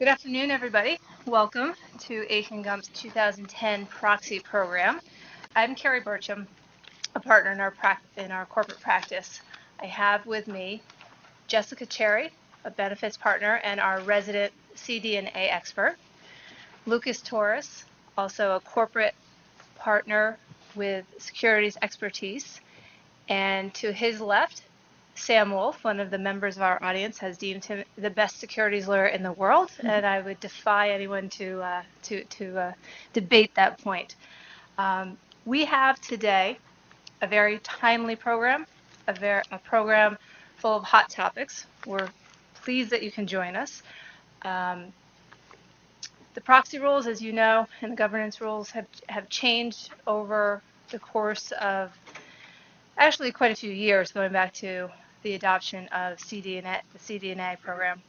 Good afternoon, everybody. Welcome to Aiken Gump's 2010 proxy program. I'm Carrie Burcham, a partner in our corporate practice. I have with me Jessica Cherry, a benefits partner and our resident CD&A expert, Lucas Torres, also a corporate partner with securities expertise, and to his left, Sam Wolf, one of the members of our audience, has deemed him the best securities lawyer in the world, and I would defy anyone to debate that point. We have today a very timely program, a program full of hot topics. We're pleased that you can join us. The proxy rules, as you know, and the governance rules have changed over the course of actually quite a few years, going back to the adoption of the CD&A program.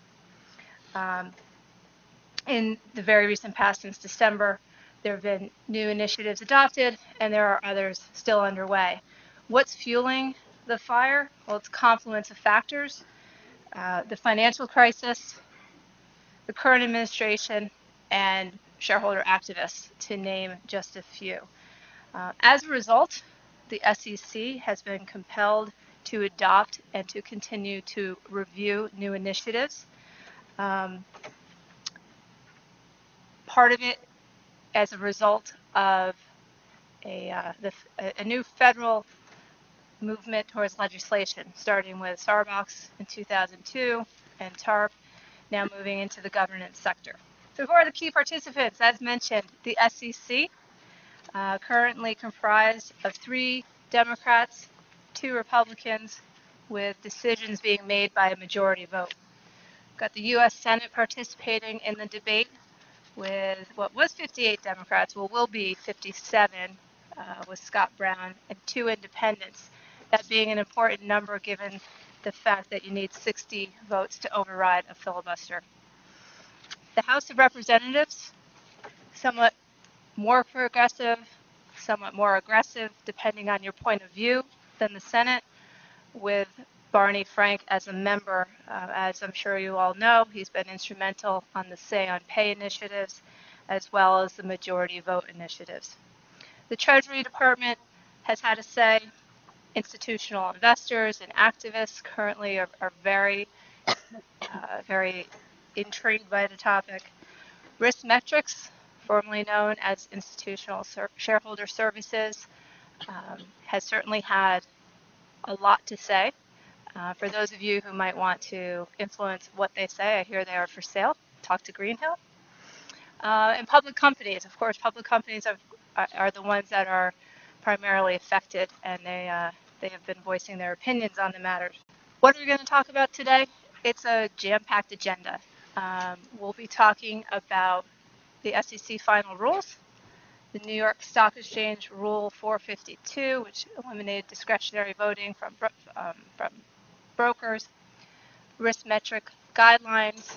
In the very recent past, since December, there have been new initiatives adopted, and there are others still underway. What's fueling the fire? Well, it's a confluence of factors: the financial crisis, the current administration, and shareholder activists, to name just a few. As a result, the SEC has been compelled to adopt and to continue to review new initiatives. Part of it as a result of a new federal movement towards legislation, starting with SARBOX in 2002 and TARP, now moving into the governance sector. So who are the key participants? As mentioned, the SEC, currently comprised of 3 Democrats, 2 Republicans, with decisions being made by a majority vote. We've got the U.S. Senate participating in the debate with what was 58 Democrats, will be 57, with Scott Brown and 2 independents. That being an important number given the fact that you need 60 votes to override a filibuster. The House of Representatives, somewhat more progressive, somewhat more aggressive, depending on your point of view, than the Senate, with Barney Frank as a member. As I'm sure you all know, he's been instrumental on the Say on Pay initiatives, as well as the majority vote initiatives. The Treasury Department has had a say. Institutional investors and activists currently are very intrigued by the topic. RiskMetrics, formerly known as Institutional Shareholder Services, has certainly had a lot to say. For those of you who might want to influence what they say, I hear they are for sale. Talk to Greenhill. And public companies, of course, public companies are the ones that are primarily affected, and they have been voicing their opinions on the matter. What are we going to talk about today? It's a jam-packed agenda. We'll be talking about the SEC final rules, the New York Stock Exchange Rule 452, which eliminated discretionary voting from brokers, RiskMetric guidelines,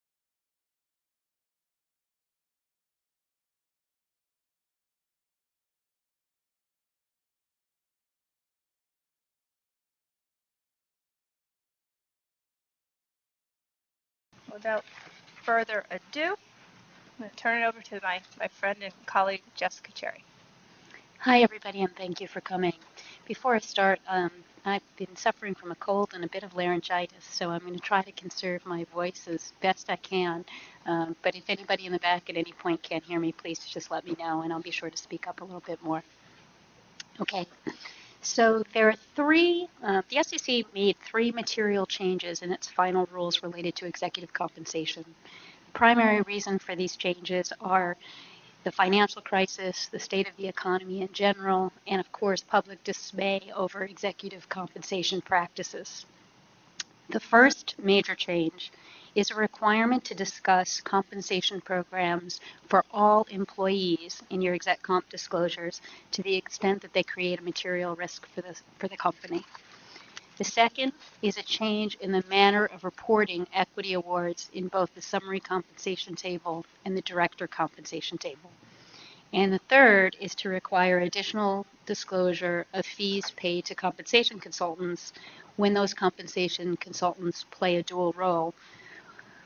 without further ado, I'm going to turn it over to my friend and colleague, Jessica Cherry. Hi, everybody, and thank you for coming. Before I start, I've been suffering from a cold and a bit of laryngitis, so I'm going to try to conserve my voice as best I can. But if anybody in the back at any point can't hear me, please just let me know, and I'll be sure to speak up a little bit more. Okay. So there are the SEC made 3 material changes in its final rules related to executive compensation. The primary reason for these changes are the financial crisis, the state of the economy in general, and of course public dismay over executive compensation practices. The first major change is a requirement to discuss compensation programs for all employees in your exec comp disclosures to the extent that they create a material risk for the company. The second is a change in the manner of reporting equity awards in both the summary compensation table and the director compensation table. And the third is to require additional disclosure of fees paid to compensation consultants when those compensation consultants play a dual role,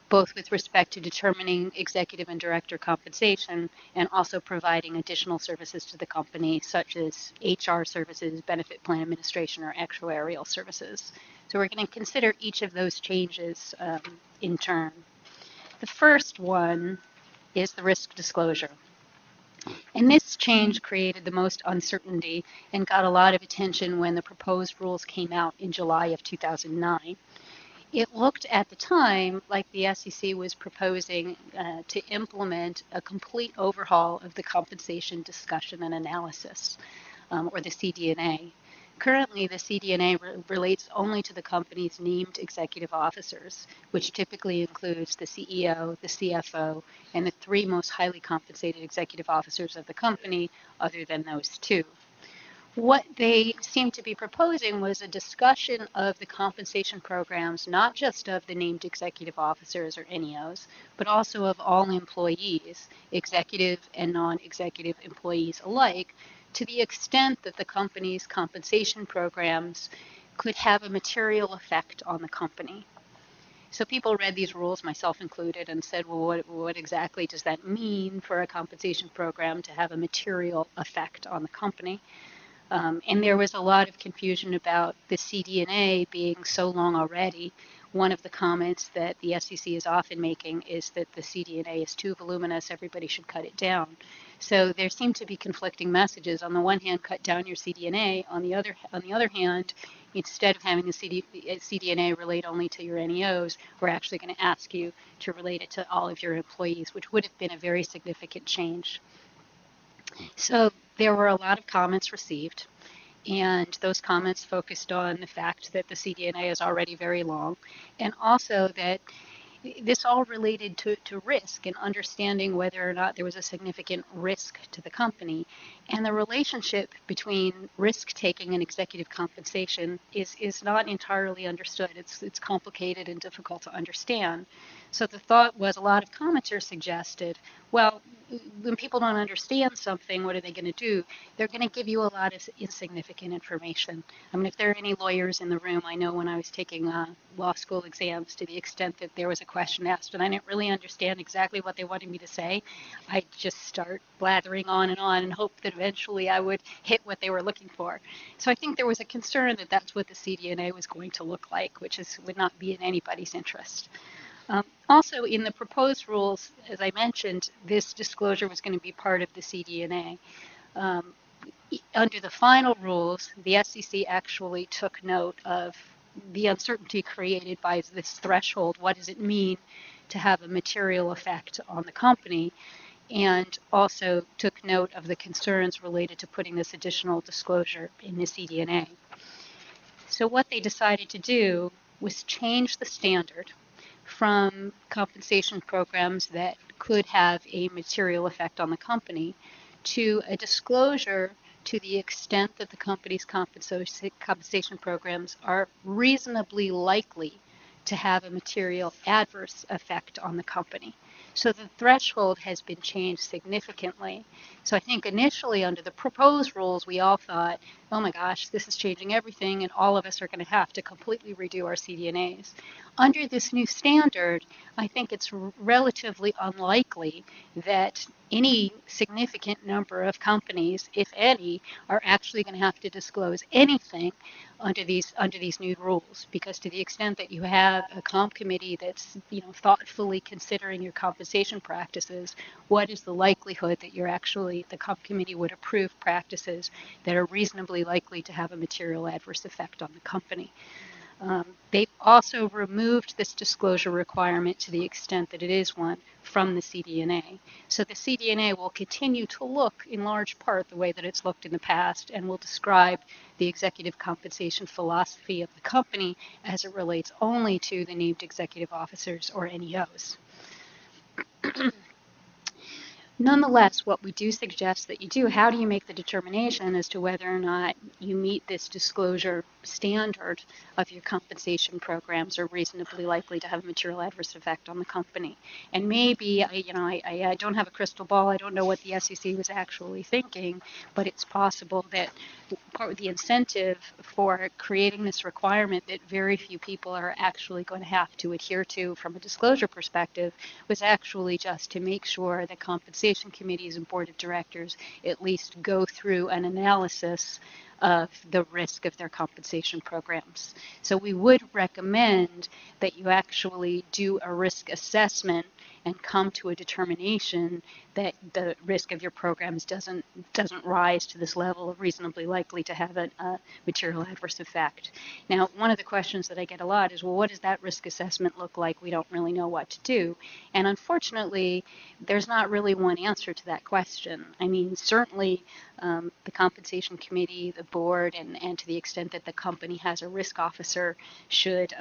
both with respect to determining executive and director compensation and also providing additional services to the company, such as HR services, benefit plan administration, or actuarial services. So we're going to consider each of those changes in turn. The first one is the risk disclosure. And this change created the most uncertainty and got a lot of attention when the proposed rules came out in July of 2009. It looked at the time like the SEC was proposing to implement a complete overhaul of the compensation discussion and analysis, or the CD&A. Currently, the CD&A relates only to the company's named executive officers, which typically includes the CEO, the CFO, and the three most highly compensated executive officers of the company, other than those two. What they seem to be proposing was a discussion of the compensation programs, not just of the named executive officers or NEOs, but also of all employees, executive and non-executive employees alike, to the extent that the company's compensation programs could have a material effect on the company. So people read these rules, myself included, and said, well, what exactly does that mean for a compensation program to have a material effect on the company? And there was a lot of confusion about the CD&A being so long already. One of the comments that the SEC is often making is that the CD&A is too voluminous, everybody should cut it down. So there seem to be conflicting messages. On the one hand, cut down your CD&A. On the other hand, instead of having the CD&A relate only to your NEOs, we're actually going to ask you to relate it to all of your employees, which would have been a very significant change. So there were a lot of comments received, and those comments focused on the fact that the CD&A is already very long, and also that this all related to risk and understanding whether or not there was a significant risk to the company. And the relationship between risk-taking and executive compensation is not entirely understood. It's complicated and difficult to understand. So the thought was, a lot of commenters suggested, well, when people don't understand something, what are they going to do? They're going to give you a lot of insignificant information. I mean, if there are any lawyers in the room, I know when I was taking law school exams, to the extent that there was a question asked and I didn't really understand exactly what they wanted me to say, I'd just start blathering on and hope that eventually I would hit what they were looking for. So I think there was a concern that that's what the CD&A was going to look like, which would not be in anybody's interest. Also, in the proposed rules, as I mentioned, this disclosure was going to be part of the CD&A. Under the final rules, the SEC actually took note of the uncertainty created by this threshold. What does it mean to have a material effect on the company? And also took note of the concerns related to putting this additional disclosure in the CD&A. So what they decided to do was change the standard from compensation programs that could have a material effect on the company to a disclosure to the extent that the company's compensation programs are reasonably likely to have a material adverse effect on the company. So the threshold has been changed significantly. So I think initially under the proposed rules, we all thought, oh my gosh, this is changing everything and all of us are going to have to completely redo our CD&As. Under this new standard, I think it's relatively unlikely that any significant number of companies, if any, are actually going to have to disclose anything under these new rules, because to the extent that you have a comp committee that's thoughtfully considering your compensation practices, what is the likelihood that the comp committee would approve practices that are reasonably likely to have a material adverse effect on the company? They've also removed this disclosure requirement to the extent that it is one from the CD&A. So the CD&A will continue to look in large part the way that it's looked in the past and will describe the executive compensation philosophy of the company as it relates only to the named executive officers or NEOs. Nonetheless, what we do suggest that you do, how do you make the determination as to whether or not you meet this disclosure standard of your compensation programs are reasonably likely to have a material adverse effect on the company? And maybe, I don't have a crystal ball. I don't know what the SEC was actually thinking, but it's possible that part of the incentive for creating this requirement that very few people are actually going to have to adhere to from a disclosure perspective was actually just to make sure that compensation committees and board of directors at least go through an analysis of the risk of their compensation programs. So we would recommend that you actually do a risk assessment and come to a determination that the risk of your programs doesn't rise to this level of reasonably likely to have a material adverse effect. Now, one of the questions that I get a lot is, well, what does that risk assessment look like? We don't really know what to do. And unfortunately, there's not really one answer to that question. I mean, certainly the compensation committee, the board, and to the extent that the company has a risk officer should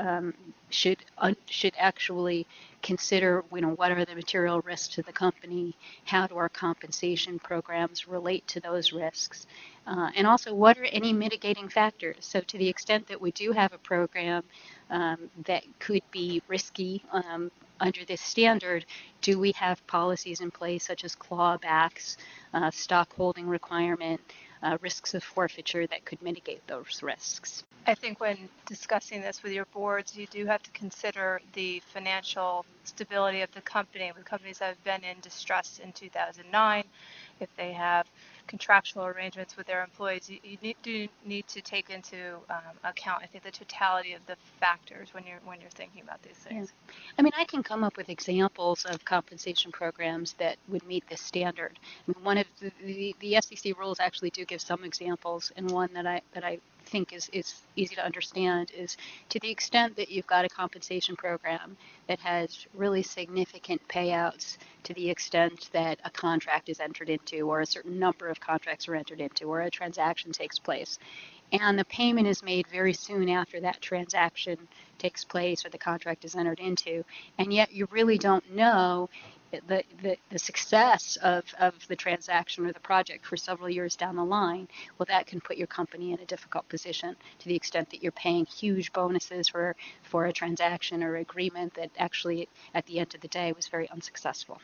actually consider, what are the material risks to the company? How do our compensation programs relate to those risks? And also, what are any mitigating factors? So to the extent that we do have a program that could be risky under this standard, do we have policies in place such as clawbacks, stock holding requirement, risks of forfeiture that could mitigate those risks? I think when discussing this with your boards, you do have to consider the financial stability of the company. With companies that have been in distress in 2009, if they have contractual arrangements with their employees, you do need to take into account, I think, the totality of the factors when you're thinking about these things. Yeah. I mean, I can come up with examples of compensation programs that would meet this standard. I mean, one of the SEC rules actually do give some examples, and one that I think is easy to understand is to the extent that you've got a compensation program that has really significant payouts to the extent that a contract is entered into or a certain number of contracts are entered into or a transaction takes place, and the payment is made very soon after that transaction takes place or the contract is entered into, and yet you really don't know the success of the transaction or the project for several years down the line, well, that can put your company in a difficult position to the extent that you're paying huge bonuses for a transaction or agreement that actually, at the end of the day, was very unsuccessful.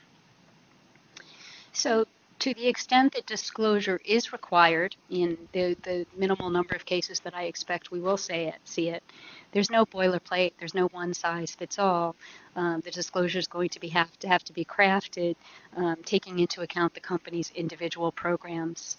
So to the extent that disclosure is required in the minimal number of cases that I expect we will see it, there's no boilerplate, there's no one size fits all. The disclosure is going to have to be crafted, taking into account the company's individual programs,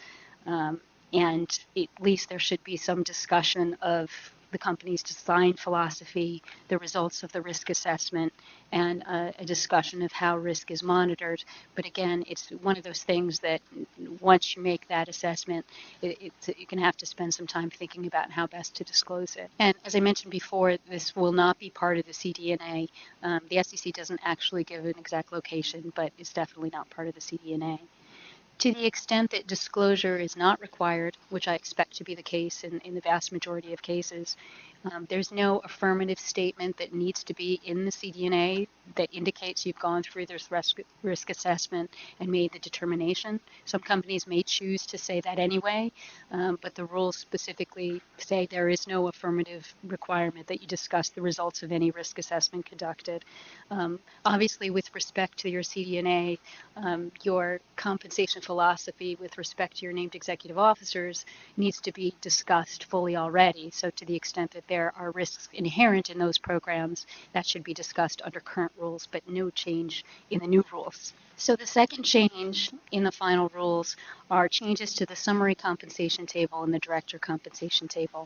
and at least there should be some discussion of the company's design philosophy, the results of the risk assessment, and a discussion of how risk is monitored. But again, it's one of those things that once you make that assessment, you're going to have to spend some time thinking about how best to disclose it. And as I mentioned before, this will not be part of the CDNA. The SEC doesn't actually give an exact location, but it's definitely not part of the CDNA. To the extent that disclosure is not required, which I expect to be the case in the vast majority of cases, there's no affirmative statement that needs to be in the CDNA that indicates you've gone through this risk assessment and made the determination. Some companies may choose to say that anyway, but the rules specifically say there is no affirmative requirement that you discuss the results of any risk assessment conducted. Obviously, with respect to your CDNA, your compensation philosophy with respect to your named executive officers needs to be discussed fully already. So to the extent that there are risks inherent in those programs, that should be discussed under current rules, but no change in the new rules. So the second change in the final rules are changes to the summary compensation table and the director compensation table.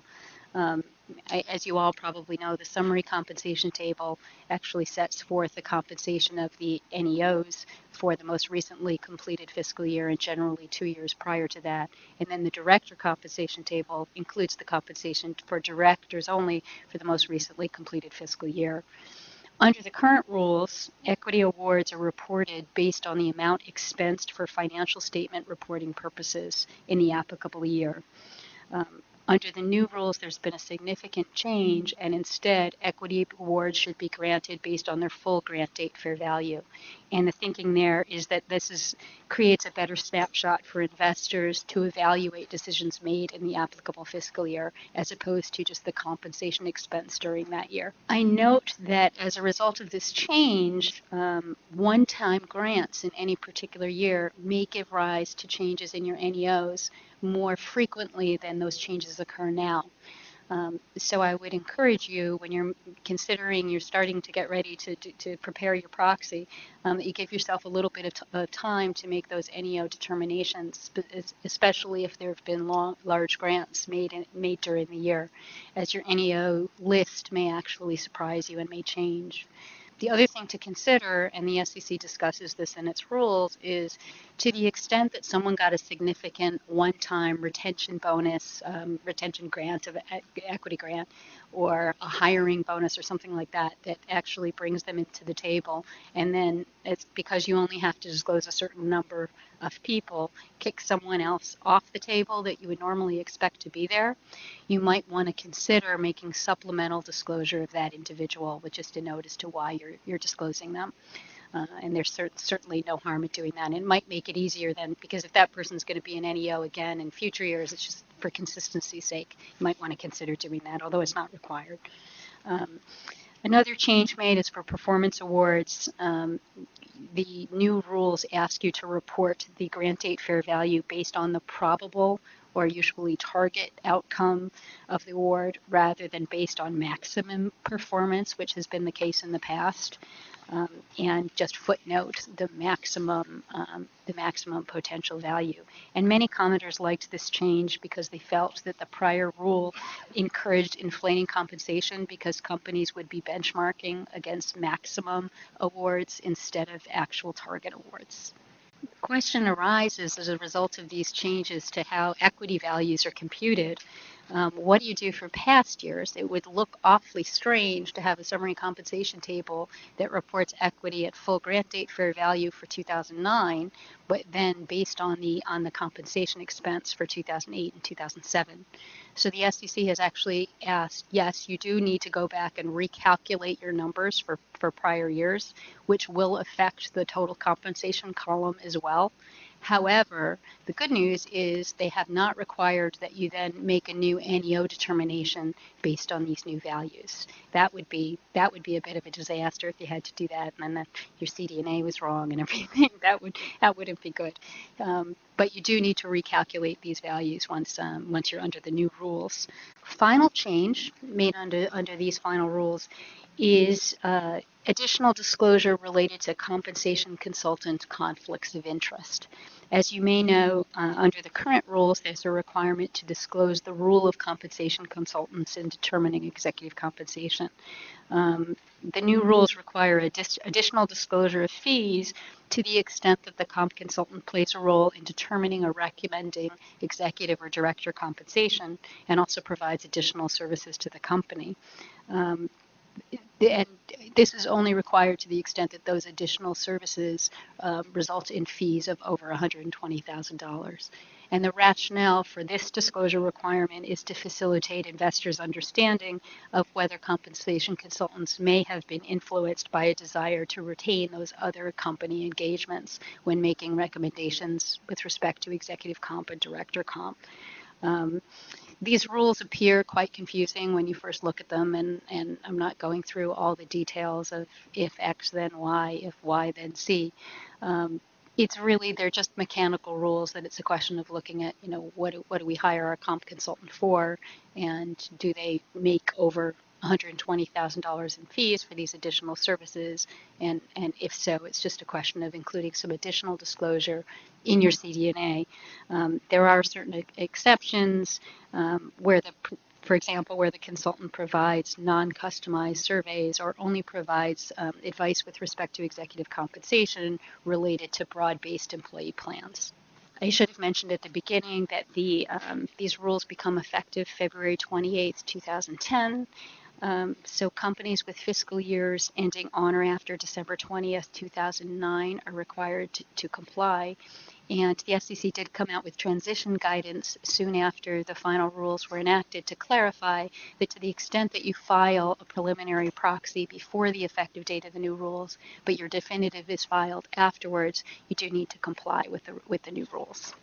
As you all probably know, the summary compensation table actually sets forth the compensation of the NEOs for the most recently completed fiscal year and generally 2 years prior to that. And then the director compensation table includes the compensation for directors only for the most recently completed fiscal year. Under the current rules, equity awards are reported based on the amount expensed for financial statement reporting purposes in the applicable year. Under the new rules, there's been a significant change, and instead, equity awards should be granted based on their full grant date fair value. And the thinking there is that creates a better snapshot for investors to evaluate decisions made in the applicable fiscal year as opposed to just the compensation expense during that year. I note that as a result of this change, one-time grants in any particular year may give rise to changes in your NEOs more frequently than those changes occur now. So I would encourage you, when you're starting to get ready to prepare your proxy, that you give yourself a little bit of time to make those NEO determinations, especially if there have been large grants made during the year, as your NEO list may actually surprise you and may change. The other thing to consider, and the SEC discusses this in its rules, is to the extent that someone got a significant one-time retention bonus, retention grant of equity grant, or a hiring bonus or something like that, that actually brings them into the table. And then it's because you only have to disclose a certain number of people, kick someone else off the table that you would normally expect to be there, you might want to consider making supplemental disclosure of that individual with just a note as to why you're disclosing them. And there's certainly no harm in doing that. And it might make it easier then, because if that person's going to be an NEO again in future years, it's just for consistency's sake, you might want to consider doing that, although it's not required. Another change made is for performance awards. The new rules ask you to report the grant date fair value based on the probable or usually target outcome of the award rather than based on maximum performance, which has been the case in the past. And just footnote the maximum potential value. And many commenters liked this change because they felt that the prior rule encouraged inflating compensation because companies would be benchmarking against maximum awards instead of actual target awards. The question arises as a result of these changes to how equity values are computed. What do you do for past years? It would look awfully strange to have a summary compensation table that reports equity at full grant date fair value for 2009, but then based on the compensation expense for 2008 and 2007. So the SEC has actually asked, yes, you do need to go back and recalculate your numbers for prior years, which will affect the total compensation column as well. However, the good news is they have not required that you then make a new NEO determination based on these new values. That would be a bit of a disaster if you had to do that, and then your CD&A was wrong and everything. That wouldn't be good. But you do need to recalculate these values once you're under the new rules. Final change made under these final rules is additional disclosure related to compensation consultant conflicts of interest. As you may know, under the current rules, there's a requirement to disclose the role of compensation consultants in determining executive compensation. The new rules require additional disclosure of fees to the extent that the comp consultant plays a role in determining or recommending executive or director compensation and also provides additional services to the company. And this is only required to the extent that those additional services result in fees of over $120,000. And the rationale for this disclosure requirement is to facilitate investors' understanding of whether compensation consultants may have been influenced by a desire to retain those other company engagements when making recommendations with respect to executive comp and director comp. These rules appear quite confusing when you first look at them, and I'm not going through all the details of if X then Y, if Y then Z. They're just mechanical rules that it's a question of looking at, what do we hire our comp consultant for, and do they make over $120,000 in fees for these additional services, and if so, it's just a question of including some additional disclosure in your CD&A. There are certain exceptions for example, where the consultant provides non-customized surveys or only provides advice with respect to executive compensation related to broad-based employee plans. I should have mentioned at the beginning that these rules become effective February 28th, 2010. So companies with fiscal years ending on or after December 20th, 2009 are required to comply. And the SEC did come out with transition guidance soon after the final rules were enacted to clarify that to the extent that you file a preliminary proxy before the effective date of the new rules, but your definitive is filed afterwards, you do need to comply with the new rules.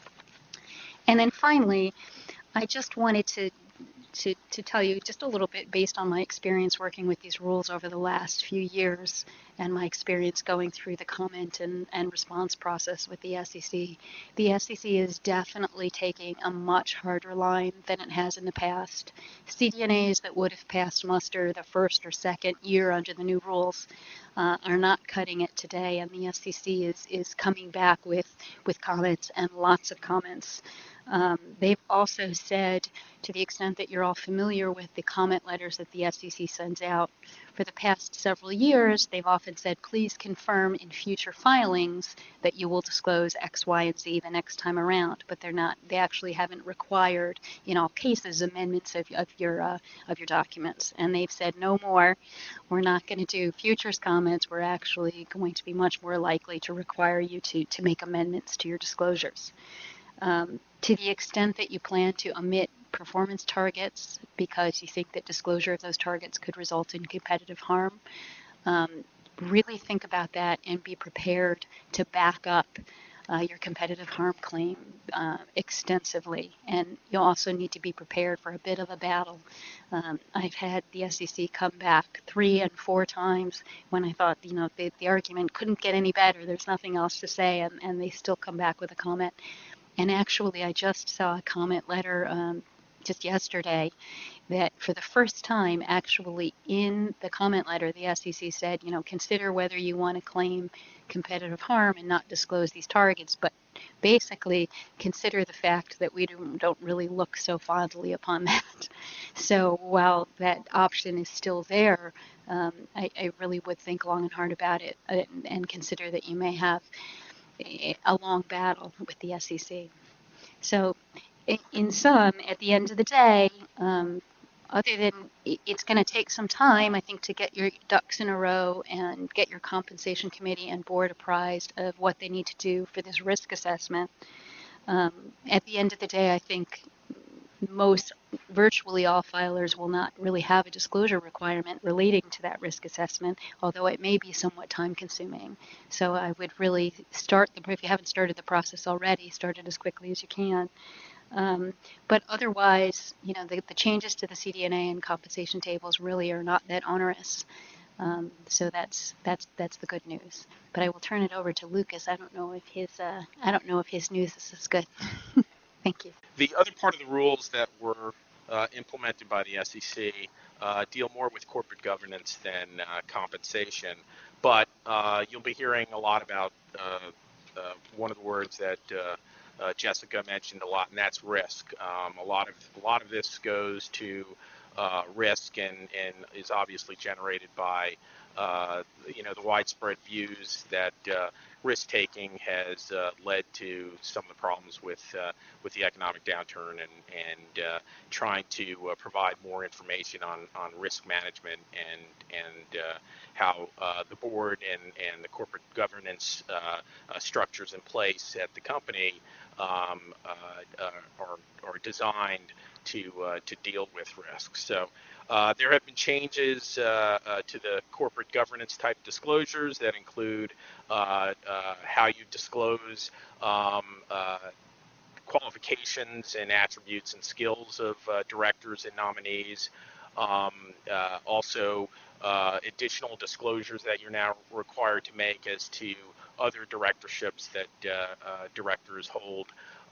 And then finally, I just wanted to tell you just a little bit based on my experience working with these rules over the last few years and my experience going through the comment and response process with the SEC. The SEC is definitely taking a much harder line than it has in the past. CDNAs that would have passed muster the first or second year under the new rules are not cutting it today, and the SEC is coming back with comments and lots of comments. They've also said, to the extent that you're all familiar with the comment letters that the SEC sends out, for the past several years, they've often said, please confirm in future filings that you will disclose X, Y, and Z the next time around. But they actually haven't required, in all cases, amendments of your documents. And they've said, no more. We're not going to do futures comments. We're actually going to be much more likely to require you to make amendments to your disclosures. To the extent that you plan to omit performance targets because you think that disclosure of those targets could result in competitive harm, really think about that and be prepared to back up your competitive harm claim extensively. And you'll also need to be prepared for a bit of a battle. I've had the SEC come back 3 and 4 times when I thought, the argument couldn't get any better. There's nothing else to say, and they still come back with a comment. And actually, I just saw a comment letter just yesterday that for the first time, actually in the comment letter, the SEC said, consider whether you want to claim competitive harm and not disclose these targets, but basically consider the fact that we don't really look so fondly upon that. So while that option is still there, I really would think long and hard about it and consider that you may have a long battle with the SEC. So in sum, at the end of the day, other than it's going to take some time, I think, to get your ducks in a row and get your compensation committee and board apprised of what they need to do for this risk assessment. At the end of the day, I think virtually all filers will not really have a disclosure requirement relating to that risk assessment, although it may be somewhat time consuming. So I would really if you haven't started the process already, start it as quickly as you can. But otherwise, the changes to the CDNA and compensation tables really are not that onerous. So that's the good news. But I will turn it over to Lucas. I don't know if his news is as good. Thank you. The other part of the rules that were implemented by the SEC deal more with corporate governance than compensation, but you'll be hearing a lot about one of the words that Jessica mentioned a lot, and that's risk. A lot of this goes to risk and is obviously generated by the widespread views that risk-taking has led to some of the problems with the economic downturn and trying to provide more information on risk management and how the board and the corporate governance structures in place at the company are designed to deal with risks. So there have been changes to the corporate governance type disclosures that include how you disclose qualifications and attributes and skills of directors and nominees. Also, additional disclosures that you're now required to make as to other directorships that directors hold.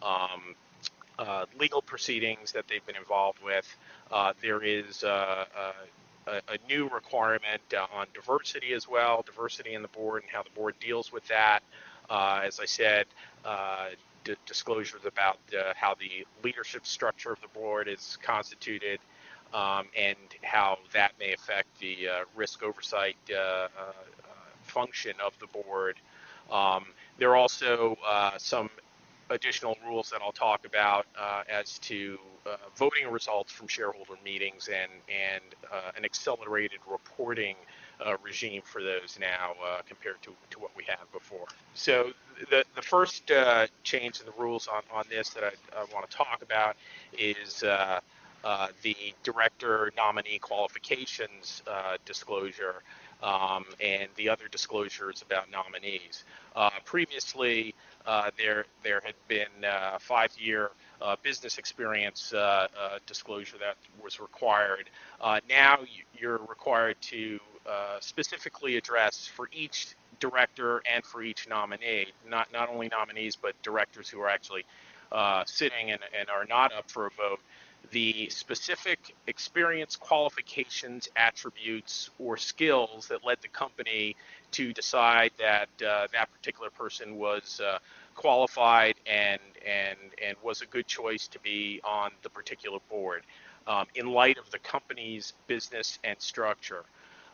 Legal proceedings that they've been involved with. There is a new requirement on diversity as well, diversity in the board and how the board deals with that. As I said, disclosures about how the leadership structure of the board is constituted and how that may affect the risk oversight function of the board. There are also some additional rules that I'll talk about as to voting results from shareholder meetings and an accelerated reporting regime for those now compared to what we had before. So the first change in the rules on this that I want to talk about is the director nominee qualifications disclosure, and the other disclosures about nominees. Previously, there had been 5-year business experience disclosure that was required. Now you're required to specifically address for each director and for each nominee, not only nominees but directors who are actually sitting and are not up for a vote, the specific experience, qualifications, attributes, or skills that led the company to decide that that particular person was qualified and was a good choice to be on the particular board in light of the company's business and structure.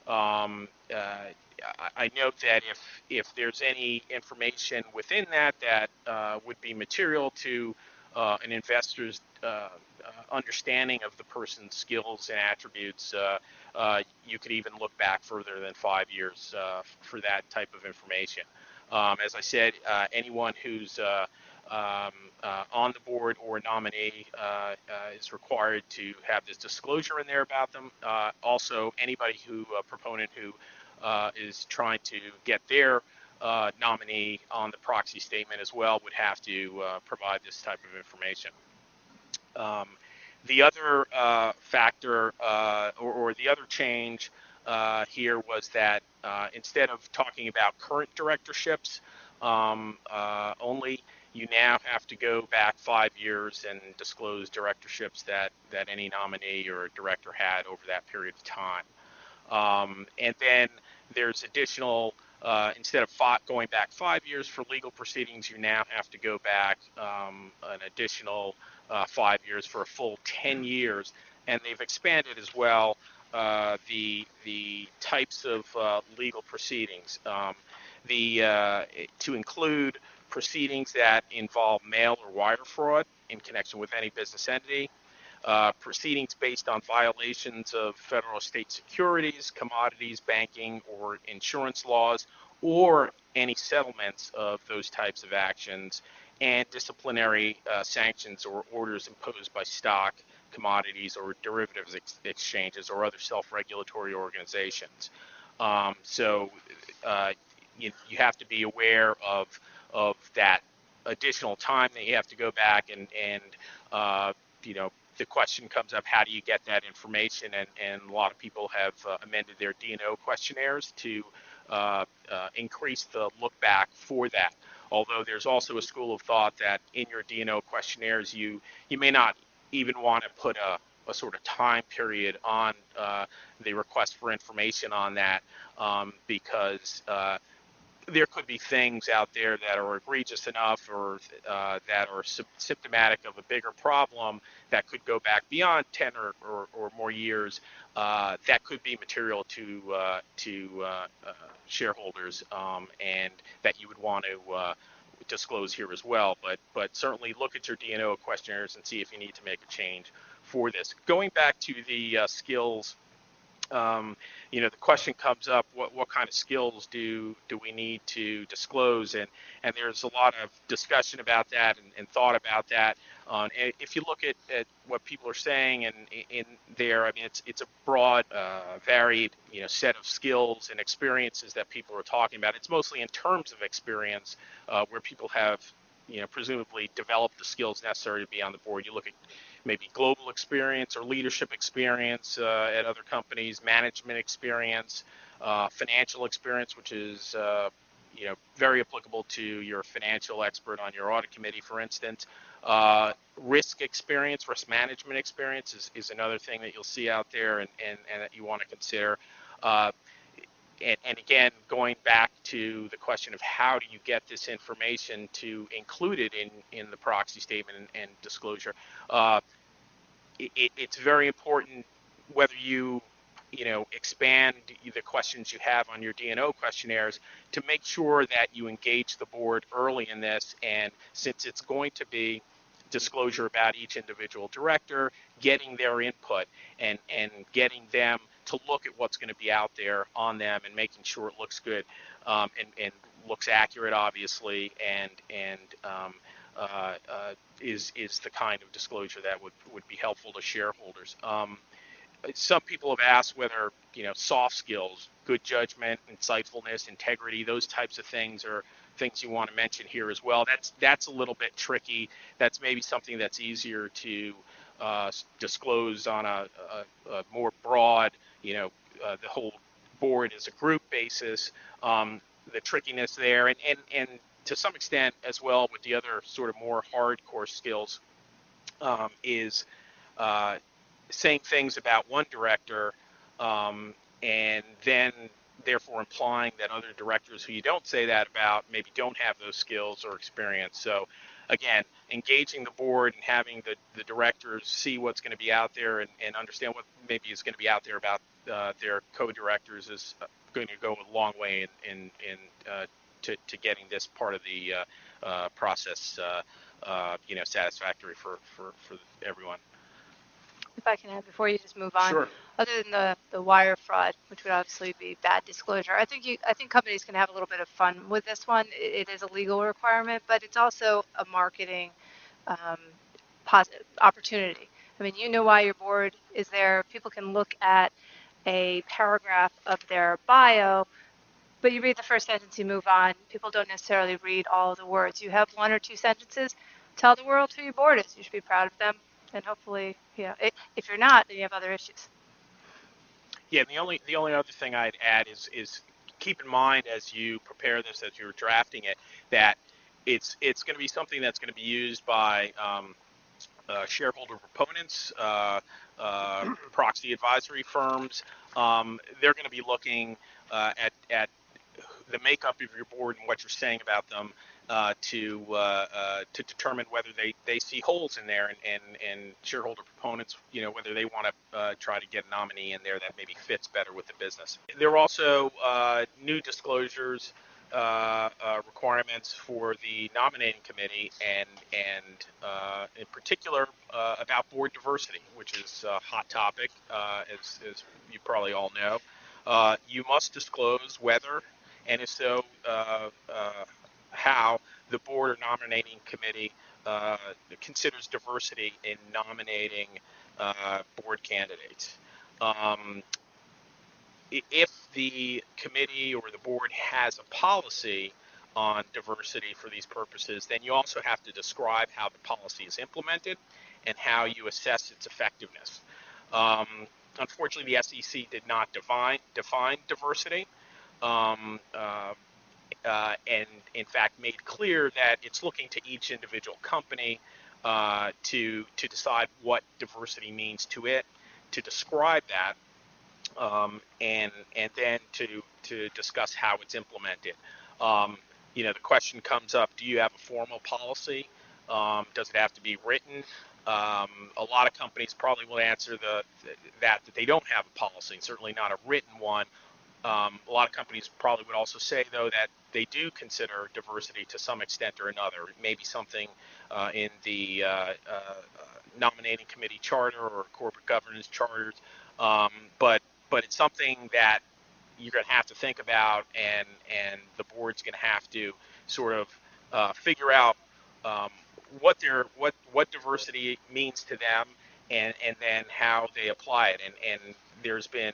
I note that if there's any information within that would be material to an investor's understanding of the person's skills and attributes, you could even look back further than 5 years for that type of information. As I said, anyone who's on the board or nominee is required to have this disclosure in there about them. Also, anybody a proponent who is trying to get their nominee on the proxy statement as well would have to provide this type of information. The other factor or the other change here was that instead of talking about current directorships only, you now have to go back 5 years and disclose directorships that any nominee or director had over that period of time. And then there's additional, instead of going back 5 years for legal proceedings, you now have to go back an additional 5 years for a full 10 years. And they've expanded as well the types of legal proceedings to include proceedings that involve mail or wire fraud in connection with any business entity, proceedings based on violations of federal or state securities, commodities, banking, or insurance laws, or any settlements of those types of actions, and disciplinary sanctions or orders imposed by stock, commodities, or derivatives exchanges or other self-regulatory organizations. So you have to be aware of that additional time that you have to go back and the question comes up, how do you get that information? And a lot of people have amended their D&O questionnaires to increase the look back for that. Although there's also a school of thought that in your D&O questionnaires, you may not even want to put a sort of time period on the request for information on that because there could be things out there that are egregious enough or that are symptomatic of a bigger problem that could go back beyond 10 or more years that could be material to shareholders and that you would want to disclose here as well. But certainly look at your D&O questionnaires and see if you need to make a change for this. Going back to the skills, the question comes up, what kind of skills do we need to disclose? And there's a lot of discussion about that and thought about that. If you look at what people are saying and in there, I mean, it's a broad, varied, set of skills and experiences that people are talking about. It's mostly in terms of experience where people have, presumably developed the skills necessary to be on the board. You look at maybe global experience or leadership experience at other companies, management experience, financial experience, which is very applicable to your financial expert on your audit committee, for instance. Risk experience, risk management experience is another thing that you'll see out there and that you want to consider. And again, going back to the question of how do you get this information to include it in the proxy statement and disclosure, it's very important whether you expand the questions you have on your D&O questionnaires to make sure that you engage the board early in this. And since it's going to be disclosure about each individual director, getting their input and getting them to look at what's going to be out there on them and making sure it looks good, and looks accurate, obviously, and is the kind of disclosure that would be helpful to shareholders. Some people have asked whether, soft skills, good judgment, insightfulness, integrity, those types of things are things you want to mention here as well. That's a little bit tricky. That's maybe something that's easier to disclose on a more broad, the whole board as a group basis. The trickiness there, and to some extent as well with the other sort of more hardcore skills, is saying things about one director, and then therefore implying that other directors who you don't say that about maybe don't have those skills or experience. So again, engaging the board and having the directors see what's going to be out there and understand what maybe is going to be out there about their co-directors is going to go a long way in to getting this part of the process satisfactory for everyone. If I can add before you just move on. Sure. Other than the wire fraud, which would obviously be bad disclosure, I think companies can have a little bit of fun with this one. It is a legal requirement, but it's also a marketing positive opportunity. I mean, why your board is there. People can look at a paragraph of their bio, but you read the first sentence, you move on. People don't necessarily read all of the words. You have one or two sentences. Tell the world who your board is. You should be proud of them. And hopefully, if you're not, then you have other issues. Yeah, and the only other thing I'd add is keep in mind as you prepare this, as you're drafting it, that it's going to be something that's going to be used by shareholder proponents, proxy advisory firms. They're going to be looking at the makeup of your board and what you're saying about them to determine whether they see holes in there, and shareholder proponents, whether they want to try to get a nominee in there that maybe fits better with the business. There are also new disclosures requirements for the nominating committee, and in particular about board diversity, which is a hot topic, as you probably all know. You must disclose whether, and if so, how the board or nominating committee considers diversity in nominating board candidates. If the committee or the board has a policy on diversity for these purposes, then you also have to describe how the policy is implemented and how you assess its effectiveness. Unfortunately, the SEC did not define diversity, and in fact made clear that it's looking to each individual company to decide what diversity means to it, to describe that, and then to discuss how it's implemented. The question comes up: do you have a formal policy? Does it have to be written? A lot of companies probably will answer that they don't have a policy, certainly not a written one. A lot of companies probably would also say, though, that they do consider diversity to some extent or another. It may be something in the nominating committee charter or corporate governance charters, but it's something that you're going to have to think about, and the board's going to have to sort of figure out what diversity means to them, and then how they apply it. And there's been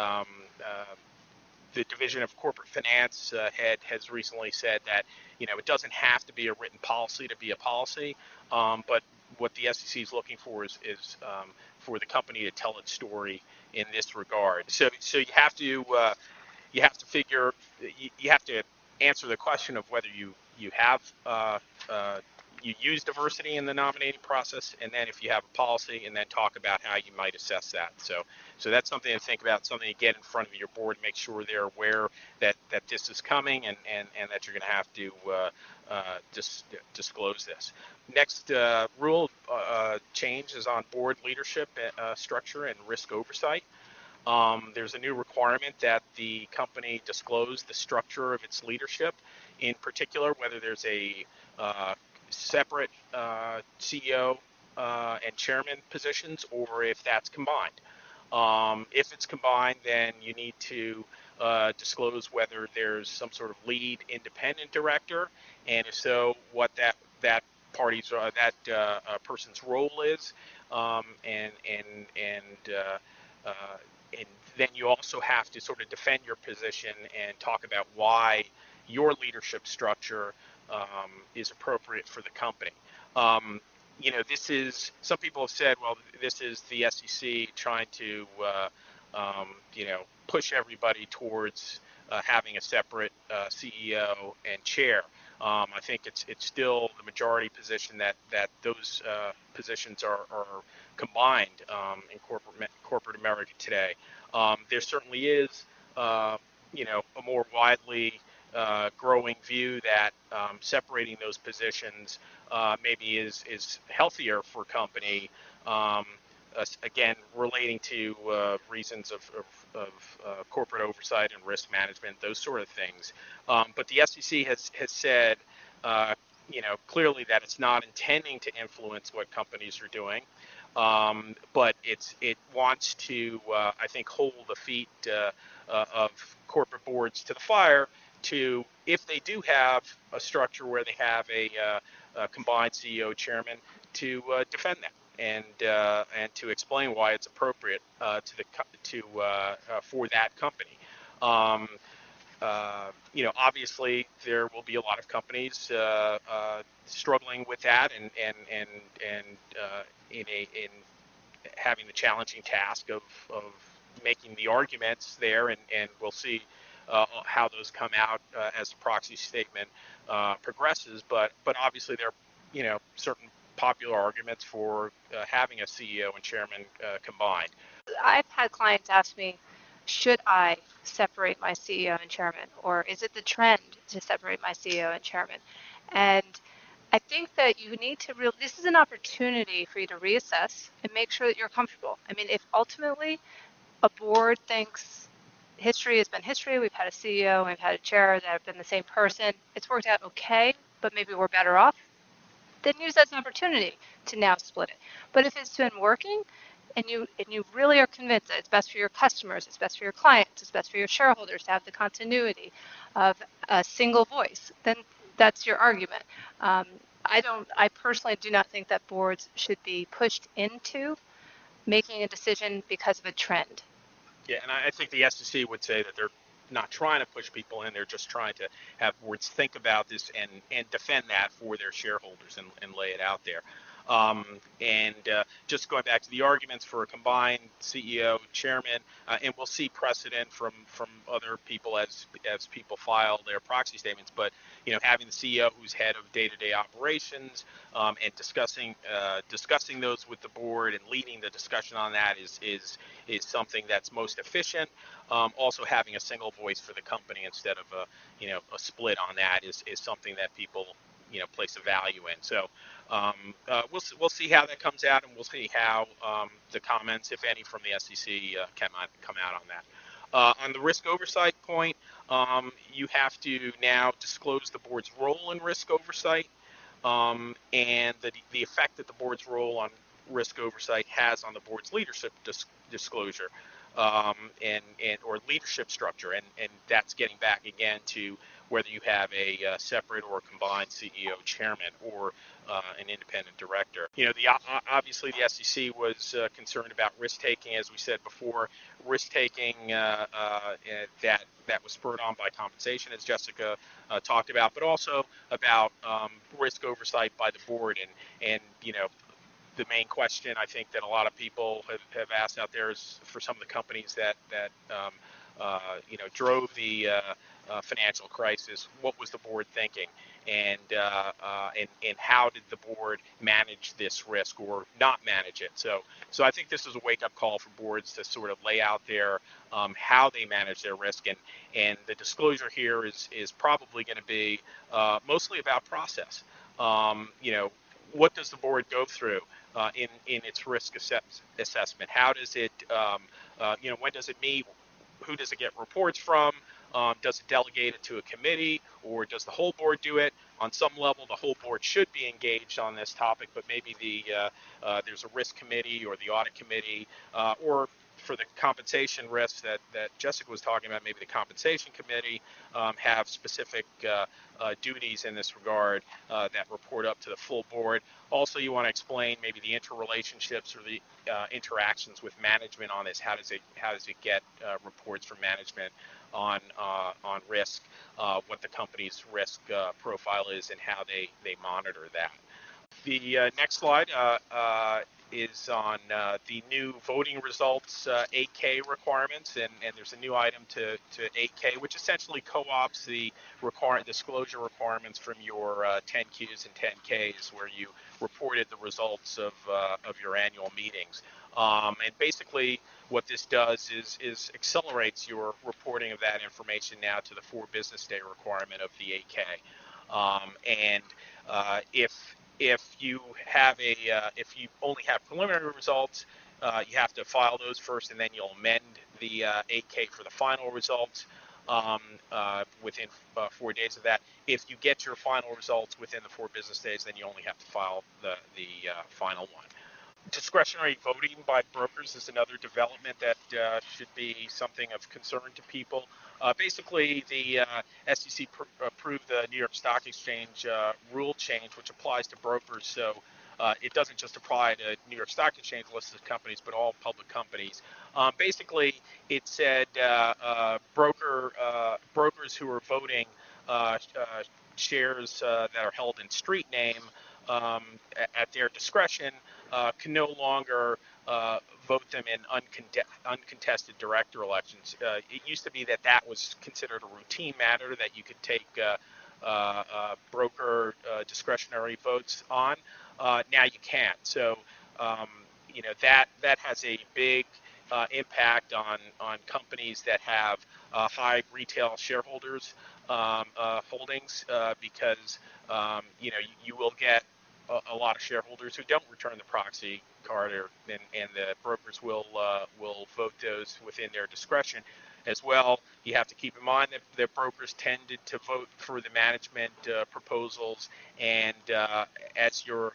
the Division of Corporate Finance head has recently said that it doesn't have to be a written policy to be a policy, but what the SEC is looking for is for the company to tell its story in this regard. So you have to figure, you have to answer the question of whether you have you use diversity in the nominating process, and then if you have a policy, and then talk about how you might assess that. So that's something to think about, something to get in front of your board, make sure they're aware that this is coming, and that you're going to have to disclose this. Next rule change is on board leadership structure and risk oversight. There's a new requirement that the company disclose the structure of its leadership, in particular whether there's a separate CEO and chairman positions, or if that's combined. If it's combined, then you need to disclose whether there's some sort of lead independent director, and if so, what that party's person's role is, and and then you also have to sort of defend your position and talk about why your leadership structure is appropriate for the company. Um, this is, some people have said, well, this is the SEC trying to, push everybody towards having a separate CEO and chair. I think it's still the majority position that those positions are combined in corporate America today. There certainly is, a more widely growing view that separating those positions maybe is healthier for a company. Again, relating to reasons of corporate oversight and risk management, those sort of things. But the SEC has said, clearly that it's not intending to influence what companies are doing, but it wants to, I think, hold the feet of corporate boards to the fire to, if they do have a structure where they have a combined CEO chairman, to defend that and to explain why it's appropriate for that company. Obviously there will be a lot of companies struggling with that and in having the challenging task of making the arguments there, and we'll see how those come out as the proxy statement progresses. But obviously there are certain popular arguments for having a CEO and chairman combined. I've had clients ask me, should I separate my CEO and chairman, or is it the trend to separate my CEO and chairman? And I think that you need to this is an opportunity for you to reassess and make sure that you're comfortable. I mean, if ultimately a board thinks history has been history, we've had a CEO, we've had a chair that have been the same person, it's worked out okay, but maybe we're better off, then use that as an opportunity to now split it. But if it's been working and you really are convinced that it's best for your customers, it's best for your clients, it's best for your shareholders to have the continuity of a single voice, then that's your argument. I personally do not think that boards should be pushed into making a decision because of a trend. Yeah, and I think the SEC would say that they're not trying to push people in. They're just trying to have boards think about this and defend that for their shareholders and lay it out there. Just going back to the arguments for a combined CEO chairman, and we'll see precedent from other people as people file their proxy statements. But having the CEO who's head of day-to-day operations and discussing those with the board and leading the discussion on that is something that's most efficient. Also, having a single voice for the company instead of a split on that is something that people place a value in. So we'll see how that comes out, and we'll see how the comments, if any, from the SEC come out on that. On the risk oversight point, you have to now disclose the board's role in risk oversight and the effect that the board's role on risk oversight has on the board's leadership disclosure or leadership structure, and that's getting back again to whether you have a separate or combined CEO chairman or an independent director. Obviously the SEC was concerned about risk taking, as we said before, risk taking that was spurred on by compensation, as Jessica talked about, but also about risk oversight by the board. And the main question I think that a lot of people have asked out there is, for some of the companies that drove the financial crisis, what was the board thinking, and how did the board manage this risk or not manage it? So I think this is a wake-up call for boards to sort of lay out their how they manage their risk, and the disclosure here is probably going to be mostly about process. What does the board go through in its risk assessment? How does it, when does it meet? Who does it get reports from? Does it delegate it to a committee, or does the whole board do it? On some level, the whole board should be engaged on this topic, but maybe there's a risk committee or the audit committee or for the compensation risks that Jessica was talking about, maybe the compensation committee have specific duties in this regard that report up to the full board. Also, you want to explain maybe the interrelationships or the interactions with management on this. How does it get reports from management on risk, what the company's risk profile is, and how they monitor that. The next slide is on the new voting results 8K requirements, and there's a new item to 8K, which essentially co-ops the disclosure requirements from your 10Qs and 10Ks, where you reported the results of your annual meetings. And basically, what this does is accelerates your reporting of that information now to the 4 business day requirement of the 8K. And if you only have preliminary results, you have to file those first, and then you'll amend the 8K for the final results within 4 days of that. If you get your final results within the 4 business days, then you only have to file the final one. Discretionary voting by brokers is another development that should be something of concern to people. Basically, the SEC approved the New York Stock Exchange rule change, which applies to brokers. So it doesn't just apply to New York Stock Exchange listed companies, but all public companies. Basically, it said brokers who are voting shares that are held in street name at their discretion can no longer vote them in uncontested director elections. It used to be that was considered a routine matter that you could take broker discretionary votes on. Now you can't. So that has a big impact on companies that have high retail shareholders holdings because you will get a lot of shareholders who don't return the proxy card, and the brokers will vote those within their discretion. As well, you have to keep in mind that the brokers tended to vote for the management proposals, and as you're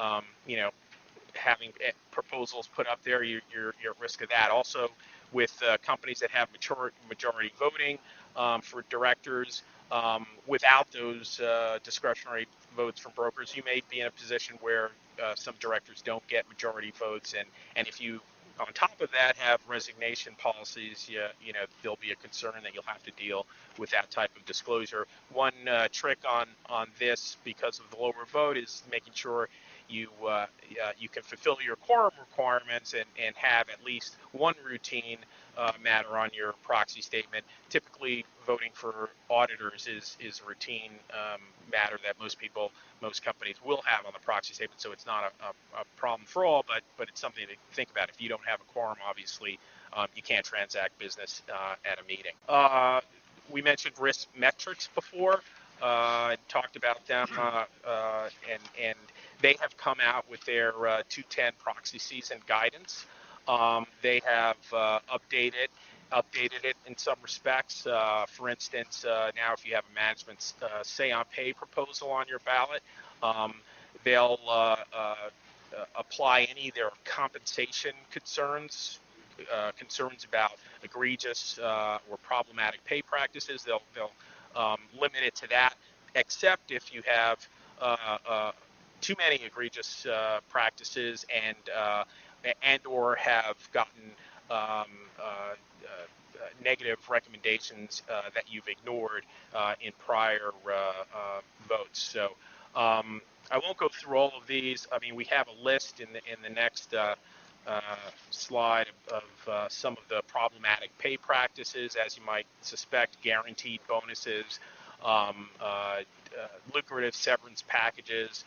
having proposals put up there, you're at risk of that. Also, with companies that have majority voting for directors, without those discretionary votes from brokers, you may be in a position where some directors don't get majority votes, and if you, on top of that, have resignation policies, there'll be a concern that you'll have to deal with that type of disclosure. One trick on this, because of the lower vote, is making sure you can fulfill your quorum requirements and have at least one routine matter on your proxy statement. Typically, voting for auditors is a routine matter that most companies will have on the proxy statement, so it's not a problem for all, but it's something to think about. If you don't have a quorum, obviously, you can't transact business at a meeting. We mentioned risk metrics before. Talked about them, and they have come out with their 210 proxy season guidance. They have updated it in some respects. For instance, now if you have a management say on pay proposal on your ballot, they'll apply any of their compensation concerns about egregious or problematic pay practices. They'll limit it to that, except if you have too many egregious practices and or have gotten negative recommendations that you've ignored in prior votes. So I won't go through all of these. I mean, we have a list in the next slide of some of the problematic pay practices, as you might suspect: guaranteed bonuses, lucrative severance packages,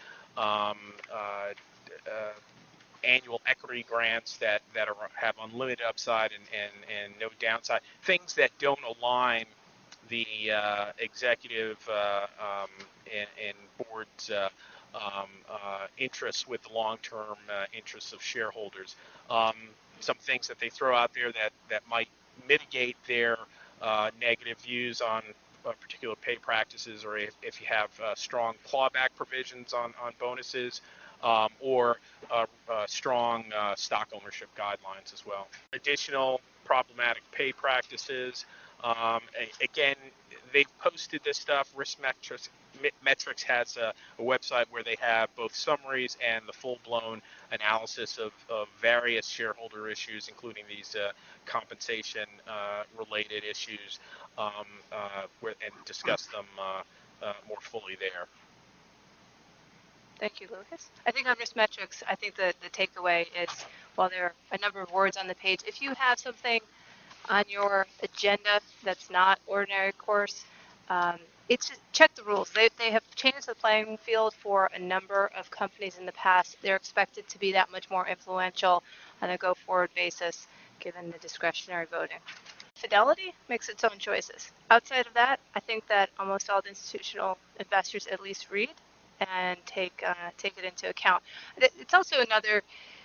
annual equity grants that have unlimited upside and no downside, things that don't align the executive and board's interests with the long-term interests of shareholders. Some things that they throw out there that might mitigate their negative views on particular pay practices, or if you have strong clawback provisions on bonuses, or strong stock ownership guidelines as well. Additional problematic pay practices. Again, they've posted this stuff. Metrics has a website where they have both summaries and the full-blown analysis of various shareholder issues, including these compensation-related issues, and discuss them more fully there. Thank you, Lucas. I think on risk metrics, I think the takeaway is, while there are a number of words on the page, if you have something on your agenda that's not ordinary course, it's just check the rules. They have changed the playing field for a number of companies in the past. They're expected to be that much more influential on a go-forward basis, given the discretionary voting. Fidelity makes its own choices. Outside of that, I think that almost all the institutional investors at least read and take it into account. It's also another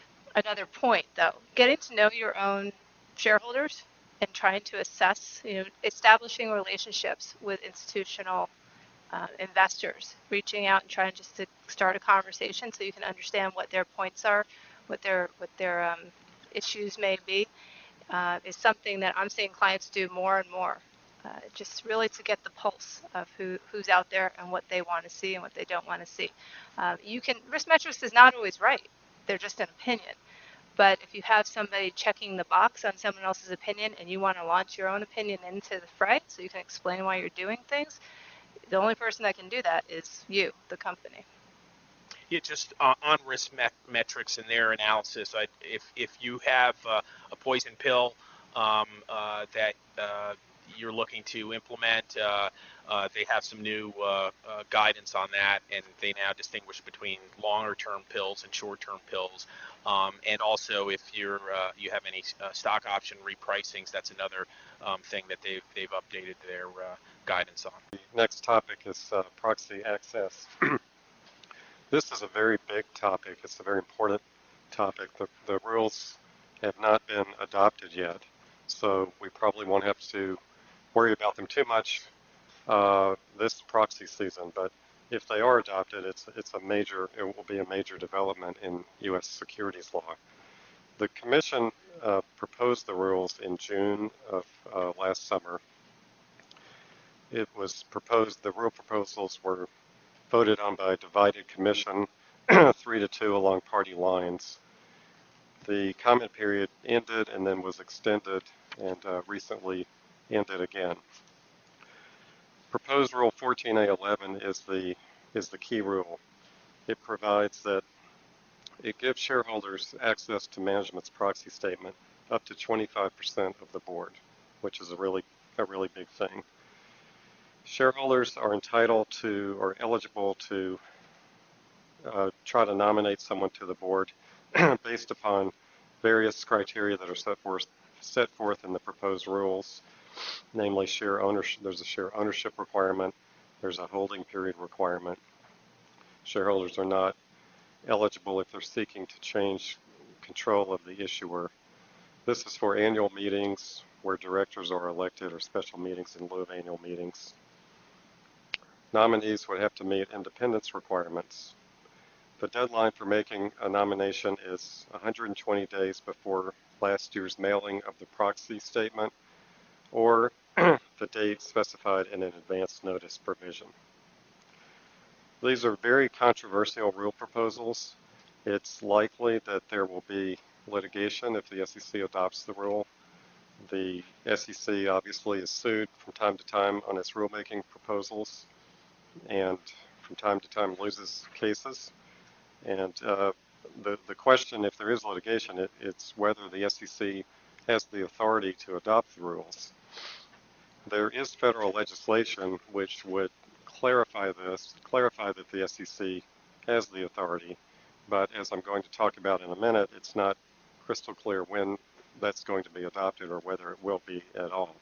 point, though. Getting to know your own shareholders and trying to assess, establishing relationships with institutional investors, reaching out and trying just to start a conversation so you can understand what their points are, what their issues may be, is something that I'm seeing clients do more and more. Just really to get the pulse of who's out there and what they want to see and what they don't want to see. Risk metrics is not always right. They're just an opinion. But if you have somebody checking the box on someone else's opinion and you want to launch your own opinion into the fray so you can explain why you're doing things, the only person that can do that is you, the company. Yeah, just on risk metrics and their analysis, if you have a poison pill that you're looking to implement, they have some new guidance on that, and they now distinguish between longer-term pills and short-term pills. And also, if you have any stock option repricings, that's another thing that they've updated their guidance on. The next topic is proxy access. This is a very big topic. It's a very important topic. The rules have not been adopted yet, so we probably won't have to worry about them too much this proxy season. But if they are adopted, it will be a major development in U.S. securities law. The Commission proposed the rules in June of last summer. It was proposed, the rule proposals were voted on by a divided commission, 3-2 along party lines. The comment period ended and then was extended and recently ended again. Proposed Rule 14A11 is the key rule. It provides that it gives shareholders access to management's proxy statement up to 25% of the board, which is a really big thing. Shareholders are entitled to or eligible to try to nominate someone to the board based upon various criteria that are set forth in the proposed rules, namely share ownership. There's a share ownership requirement. There's a holding period requirement. Shareholders are not eligible if they're seeking to change control of the issuer. This is for annual meetings where directors are elected or special meetings in lieu of annual meetings. Nominees would have to meet independence requirements. The deadline for making a nomination is 120 days before last year's mailing of the proxy statement or the date specified in an advance notice provision. These are very controversial rule proposals. It's likely that there will be litigation if the SEC adopts the rule. The SEC obviously is sued from time to time on its rulemaking proposals and from time to time loses cases. And the question, if there is litigation, it's whether the SEC has the authority to adopt the rules. There is federal legislation which would clarify that the SEC has the authority, but as I'm going to talk about in a minute, it's not crystal clear when that's going to be adopted or whether it will be at all.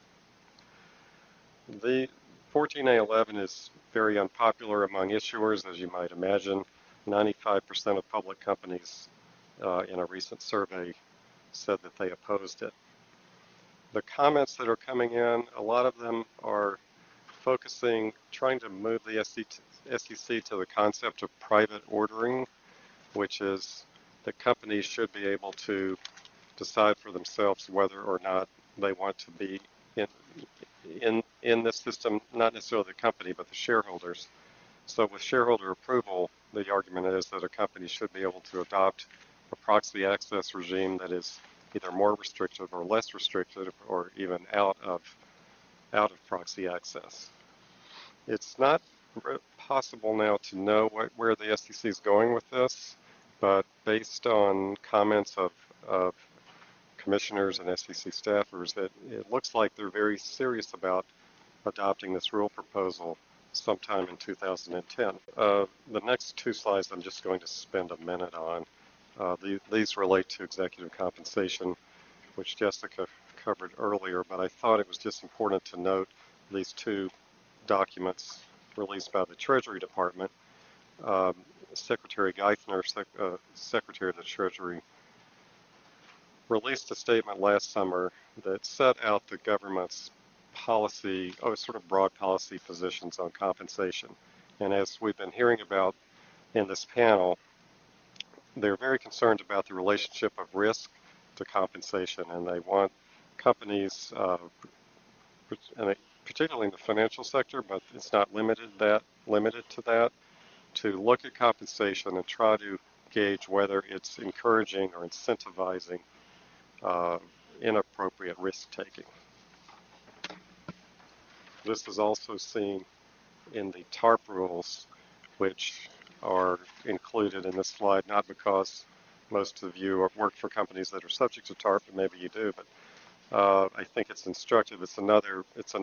The 14A11 is very unpopular among issuers, as you might imagine. 95% of public companies in a recent survey said that they opposed it. The comments that are coming in, a lot of them are trying to move the SEC to the concept of private ordering, which is that companies should be able to decide for themselves whether or not they want to be in in this system, not necessarily the company, but the shareholders. So with shareholder approval, the argument is that a company should be able to adopt a proxy access regime that is either more restrictive or less restrictive or even out of proxy access. It's not possible now to know where the SEC is going with this, but based on comments of commissioners and SEC staffers, it looks like they're very serious about adopting this rule proposal sometime in 2010. The next two slides I'm just going to spend a minute on. These relate to executive compensation, which Jessica covered earlier, but I thought it was just important to note these two documents released by the Treasury Department. Secretary Geithner, Secretary of the Treasury, released a statement last summer that set out the government's policy, sort of broad policy positions on compensation. And as we've been hearing about in this panel, they're very concerned about the relationship of risk to compensation, and they want companies, particularly in the financial sector, but it's not limited to that, to look at compensation and try to gauge whether it's encouraging or incentivizing inappropriate risk-taking. This is also seen in the TARP rules, which are included in this slide, not because most of you work for companies that are subject to TARP, and maybe you do, but I think it's instructive. It's another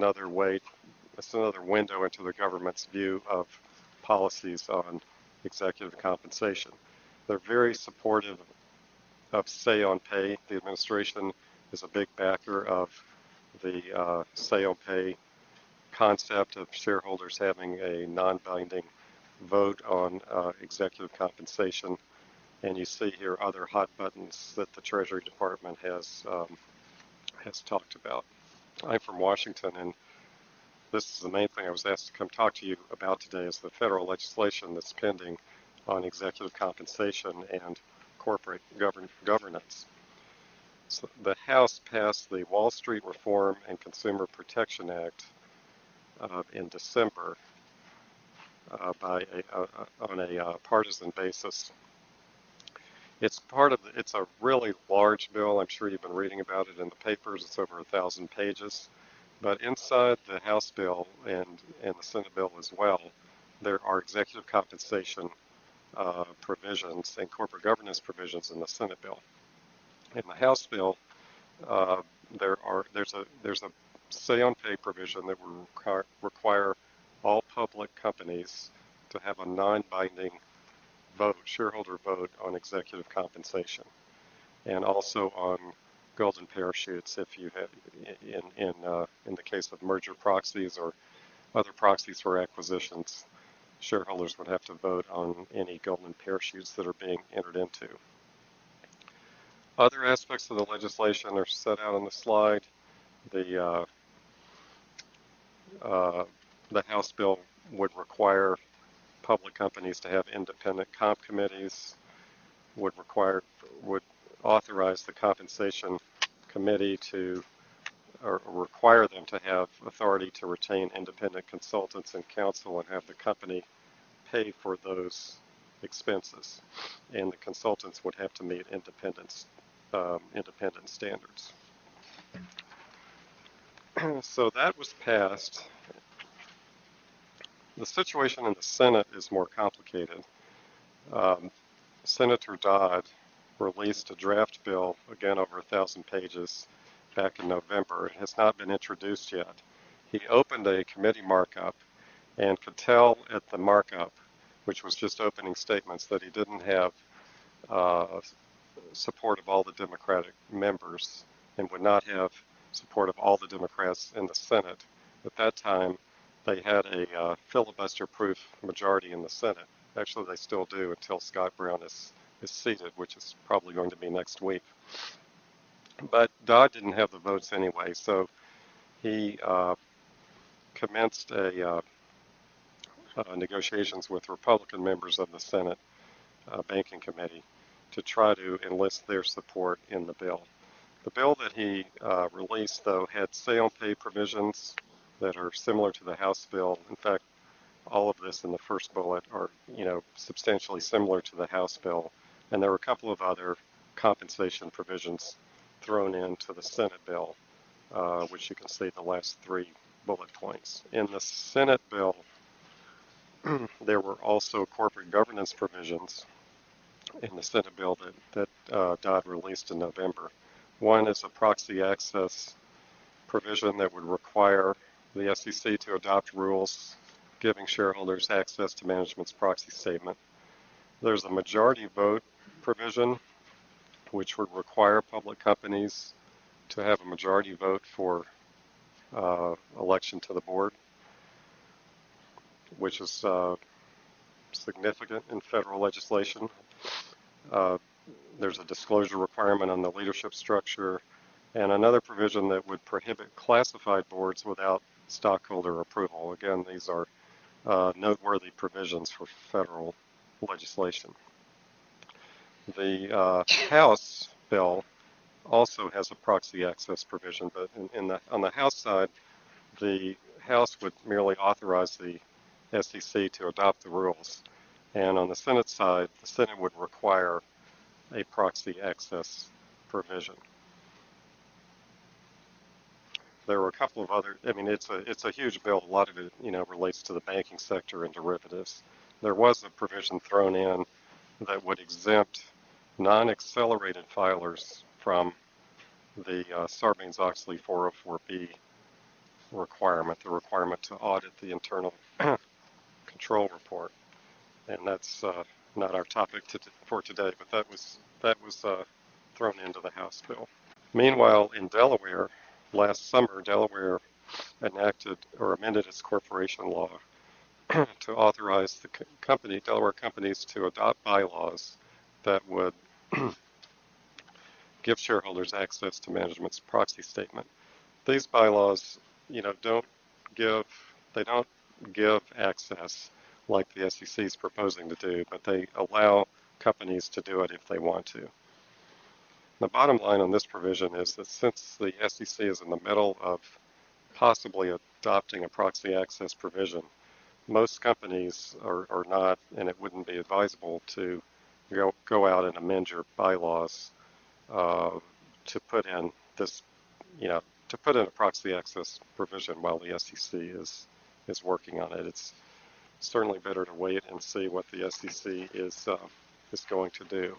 window into the government's view of policies on executive compensation. They're very supportive of say on pay. The administration is a big backer of the say on pay concept of shareholders having a non-binding vote on executive compensation. And you see here other hot buttons that the Treasury Department has talked about. I'm from Washington, and this is the main thing I was asked to come talk to you about today, is the federal legislation that's pending on executive compensation and corporate governance. So the House passed the Wall Street Reform and Consumer Protection Act in December on a partisan basis. It's a really large bill. I'm sure you've been reading about it in the papers. It's over 1,000 pages. But inside the House bill and the Senate bill as well, there are executive compensation provisions and corporate governance provisions in the Senate bill. In the House bill, there's a say on pay provision that will require all public companies to have a non-binding vote, shareholder vote on executive compensation, and also on golden parachutes if you have in the case of merger proxies or other proxies for acquisitions. Shareholders would have to vote on any golden parachutes that are being entered into. Other aspects of the legislation are set out on the slide. The House bill would require public companies to have independent comp committees, would authorize the compensation committee or require them to have authority to retain independent consultants and counsel and have the company pay for those expenses. And the consultants would have to meet independent standards. So that was passed. The situation in the Senate is more complicated. Senator Dodd released a draft bill, again over 1,000 pages, back in November. It has not been introduced yet. He opened a committee markup and could tell at the markup, which was just opening statements, that he didn't have support of all the Democratic members and would not have support of all the Democrats in the Senate. At that time, they had a filibuster-proof majority in the Senate. Actually, they still do until Scott Brown is seated, which is probably going to be next week. But Dodd didn't have the votes anyway, so he commenced negotiations with Republican members of the Senate Banking Committee to try to enlist their support in the bill. The bill that he released, though, had sale pay provisions that are similar to the House bill. In fact, all of this in the first bullet are, substantially similar to the House bill. And there were a couple of other compensation provisions thrown into the Senate bill, which you can see the last 3 bullet points. In the Senate bill, there were also corporate governance provisions in the Senate bill that Dodd released in November. One is a proxy access provision that would require the SEC to adopt rules giving shareholders access to management's proxy statement. There's a majority vote provision which would require public companies to have a majority vote for election to the board, which is significant in federal legislation. There's a disclosure requirement on the leadership structure, and another provision that would prohibit classified boards without stockholder approval. Again, these are noteworthy provisions for federal legislation. The House bill also has a proxy access provision, but on the House side, the House would merely authorize the SEC to adopt the rules, and on the Senate side, the Senate would require a proxy access provision. There were a couple of other, it's a huge bill. A lot of it, relates to the banking sector and derivatives. There was a provision thrown in that would exempt non-accelerated filers from the Sarbanes-Oxley 404B requirement, the requirement to audit the internal control report. And that's not our topic for today, but that was thrown into the House bill. Meanwhile, in Delaware, last summer, Delaware enacted or amended its corporation law to authorize the Delaware companies to adopt bylaws that would give shareholders access to management's proxy statement. These bylaws, don't give access like the SEC is proposing to do, but they allow companies to do it if they want to. The bottom line on this provision is that since the SEC is in the middle of possibly adopting a proxy access provision, most companies are not, and it wouldn't be advisable to go out and amend your bylaws to put in this, to put in a proxy access provision while the SEC is working on it. It's certainly better to wait and see what the SEC is going to do.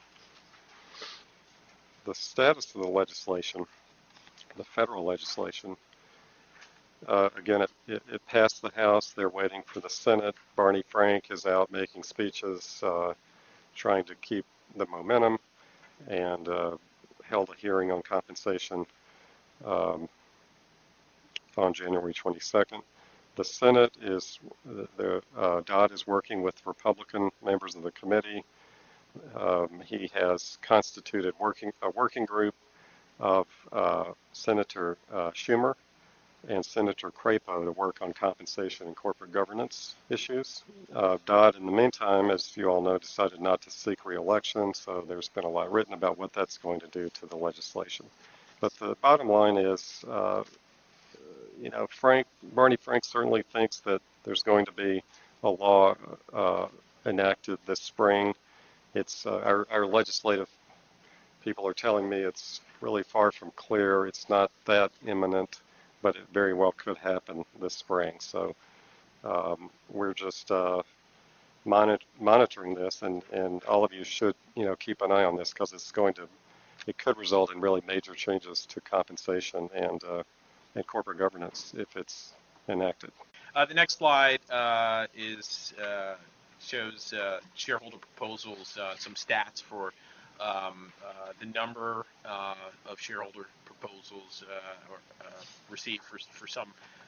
The status of the legislation, the federal legislation, again, it passed the House. They're waiting for the Senate. Barney Frank is out making speeches, trying to keep the momentum, and held a hearing on compensation on January 22nd. The Senate Dodd is working with Republican members of the committee. He has constituted a working group of Senator Schumer and Senator Crapo to work on compensation and corporate governance issues. Dodd, in the meantime, as you all know, decided not to seek re-election, so there's been a lot written about what that's going to do to the legislation. But the bottom line is, Barney Frank certainly thinks that there's going to be a law enacted this spring. It's our legislative people are telling me it's really far from clear. It's not that imminent, but it very well could happen this spring. So we're just monitoring this, and all of you should keep an eye on this, because it could result in really major changes to compensation and corporate governance if it's enacted. The next slide shows shareholder proposals, some stats for the number of shareholder proposals received for some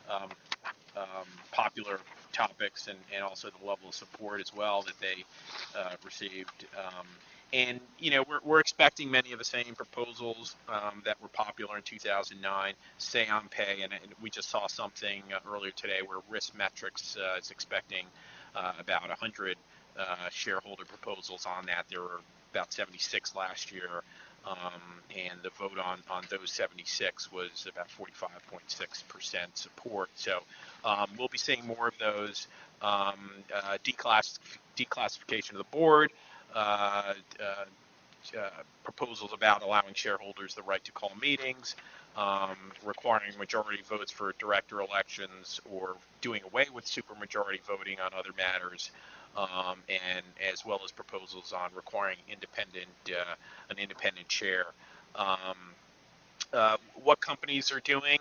popular topics, and also the level of support as well that they received. And we're expecting many of the same proposals that were popular in 2009, say on pay, and we just saw something earlier today where Risk Metrics is expecting about 100 shareholder proposals on that. There were about 76 last year, and the vote on those 76 was about 45.6% support. So we'll be seeing more of those. Declassification of the board, proposals about allowing shareholders the right to call meetings, requiring majority votes for director elections, or doing away with supermajority voting on other matters, and as well as proposals on requiring an independent chair. What companies are doing?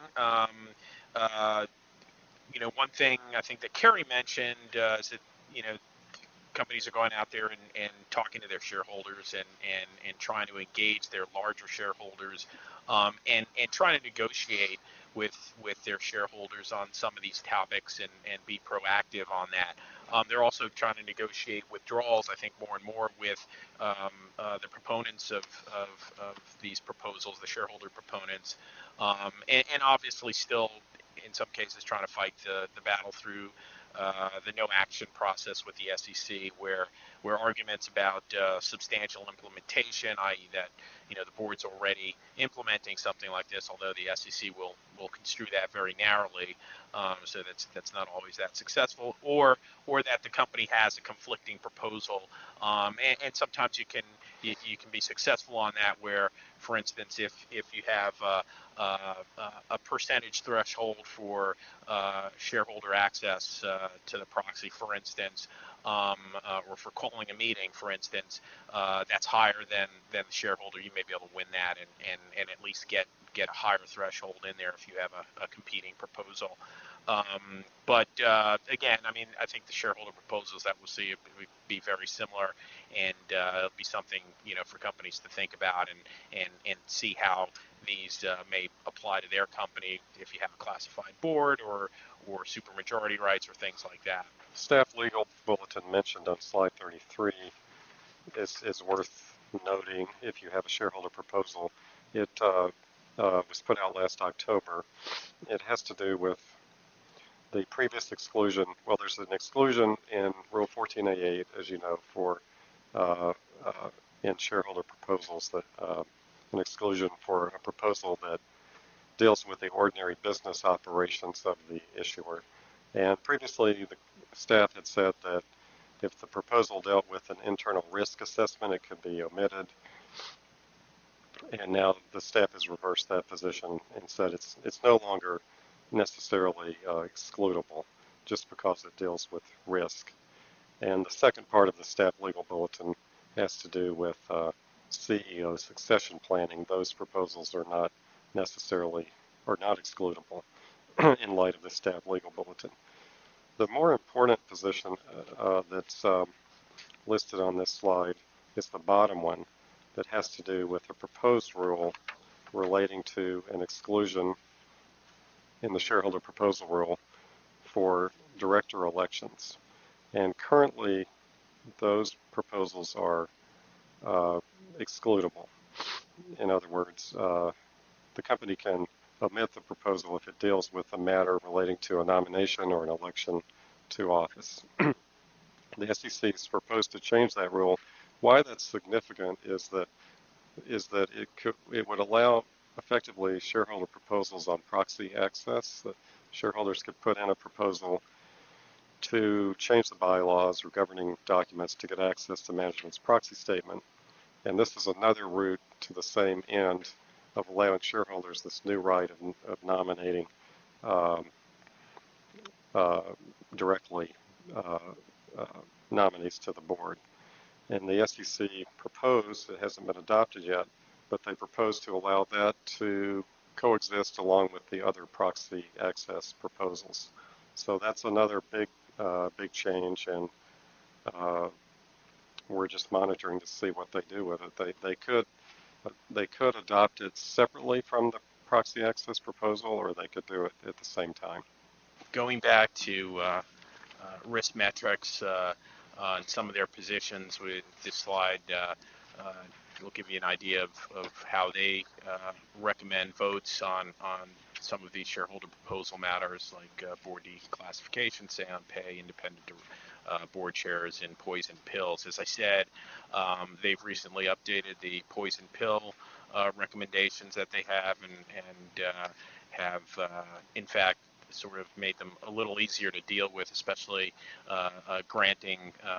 One thing I think that Kerry mentioned is that companies are going out there and talking to their shareholders and trying to engage their larger shareholders, and trying to negotiate with their shareholders on some of these topics and be proactive on that. They're also trying to negotiate withdrawals, I think, more and more with the proponents of these proposals, the shareholder proponents, and obviously still in some cases trying to fight the battle through the no action process with the SEC, where arguments about substantial implementation, i.e. that the board's already implementing something like this, although the SEC will construe that very narrowly, so that's not always that successful, or that the company has a conflicting proposal, and sometimes you can be successful on that, where, for instance, if you have a percentage threshold for shareholder access to the proxy, for instance, or for calling a meeting, for instance, that's higher than the shareholder, you may be able to win that and at least get a higher threshold in there if you have a competing proposal. But again, I think the shareholder proposals that we'll see would be very similar, and it'll be something for companies to think about and see how these may apply to their company if you have a classified board or supermajority rights or things like that. Staff legal bulletin mentioned on slide 33 is worth noting. If you have a shareholder proposal, it was put out last October. It has to do with the previous exclusion. Well, there's an exclusion in Rule 14A8, as you know, for in shareholder proposals, that an exclusion for a proposal that deals with the ordinary business operations of the issuer. And previously, the staff had said that if the proposal dealt with an internal risk assessment, it could be omitted. And now the staff has reversed that position and said it's no longer necessarily excludable just because it deals with risk. And the second part of the staff legal bulletin has to do with CEO succession planning. Those proposals are not necessarily or not excludable in light of the staff legal bulletin. The more important position that's listed on this slide is the bottom one, that has to do with a proposed rule relating to an exclusion in the shareholder proposal rule for director elections. And currently, those proposals are excludable. In other words, the company can omit the proposal if it deals with a matter relating to a nomination or an election to office. The SEC is proposed to change that rule. Why that's significant is that it would allow effectively shareholder proposals on proxy access. That shareholders could put in a proposal to change the bylaws or governing documents to get access to management's proxy statement. And this is another route to the same end of allowing shareholders this new right of nominating directly nominees to the board. And the SEC proposed, it hasn't been adopted yet, but they proposed to allow that to coexist along with the other proxy access proposals. So that's another big change, and we're just monitoring to see what they do with it. They could adopt it separately from the proxy access proposal, or they could do it at the same time. Going back to risk metrics on some of their positions, with this slide will give you an idea of how they recommend votes on some of these shareholder proposal matters, like board declassification, say on pay, independent board chairs in poison pills. As I said, they've recently updated the poison pill recommendations that they have, and have in fact sort of made them a little easier to deal with, especially granting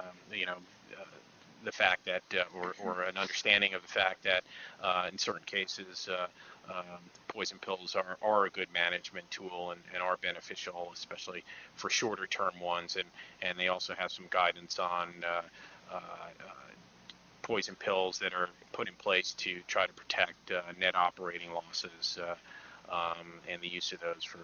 the fact that or an understanding of the fact that in certain cases poison pills are a good management tool and are beneficial, especially for shorter term ones, and they also have some guidance on uh, poison pills that are put in place to try to protect net operating losses and the use of those for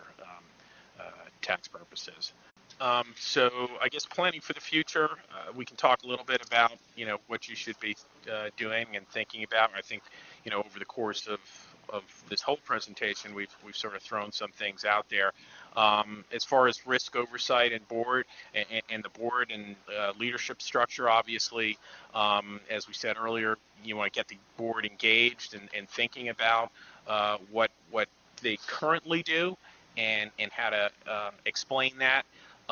tax purposes. So I guess planning for the future, we can talk a little bit about what you should be doing and thinking about. I think over the course of this whole presentation, we've sort of thrown some things out there. As far as risk oversight and board and the board and leadership structure, obviously, as we said earlier, you want to get the board engaged and thinking about what they currently do and how to explain that.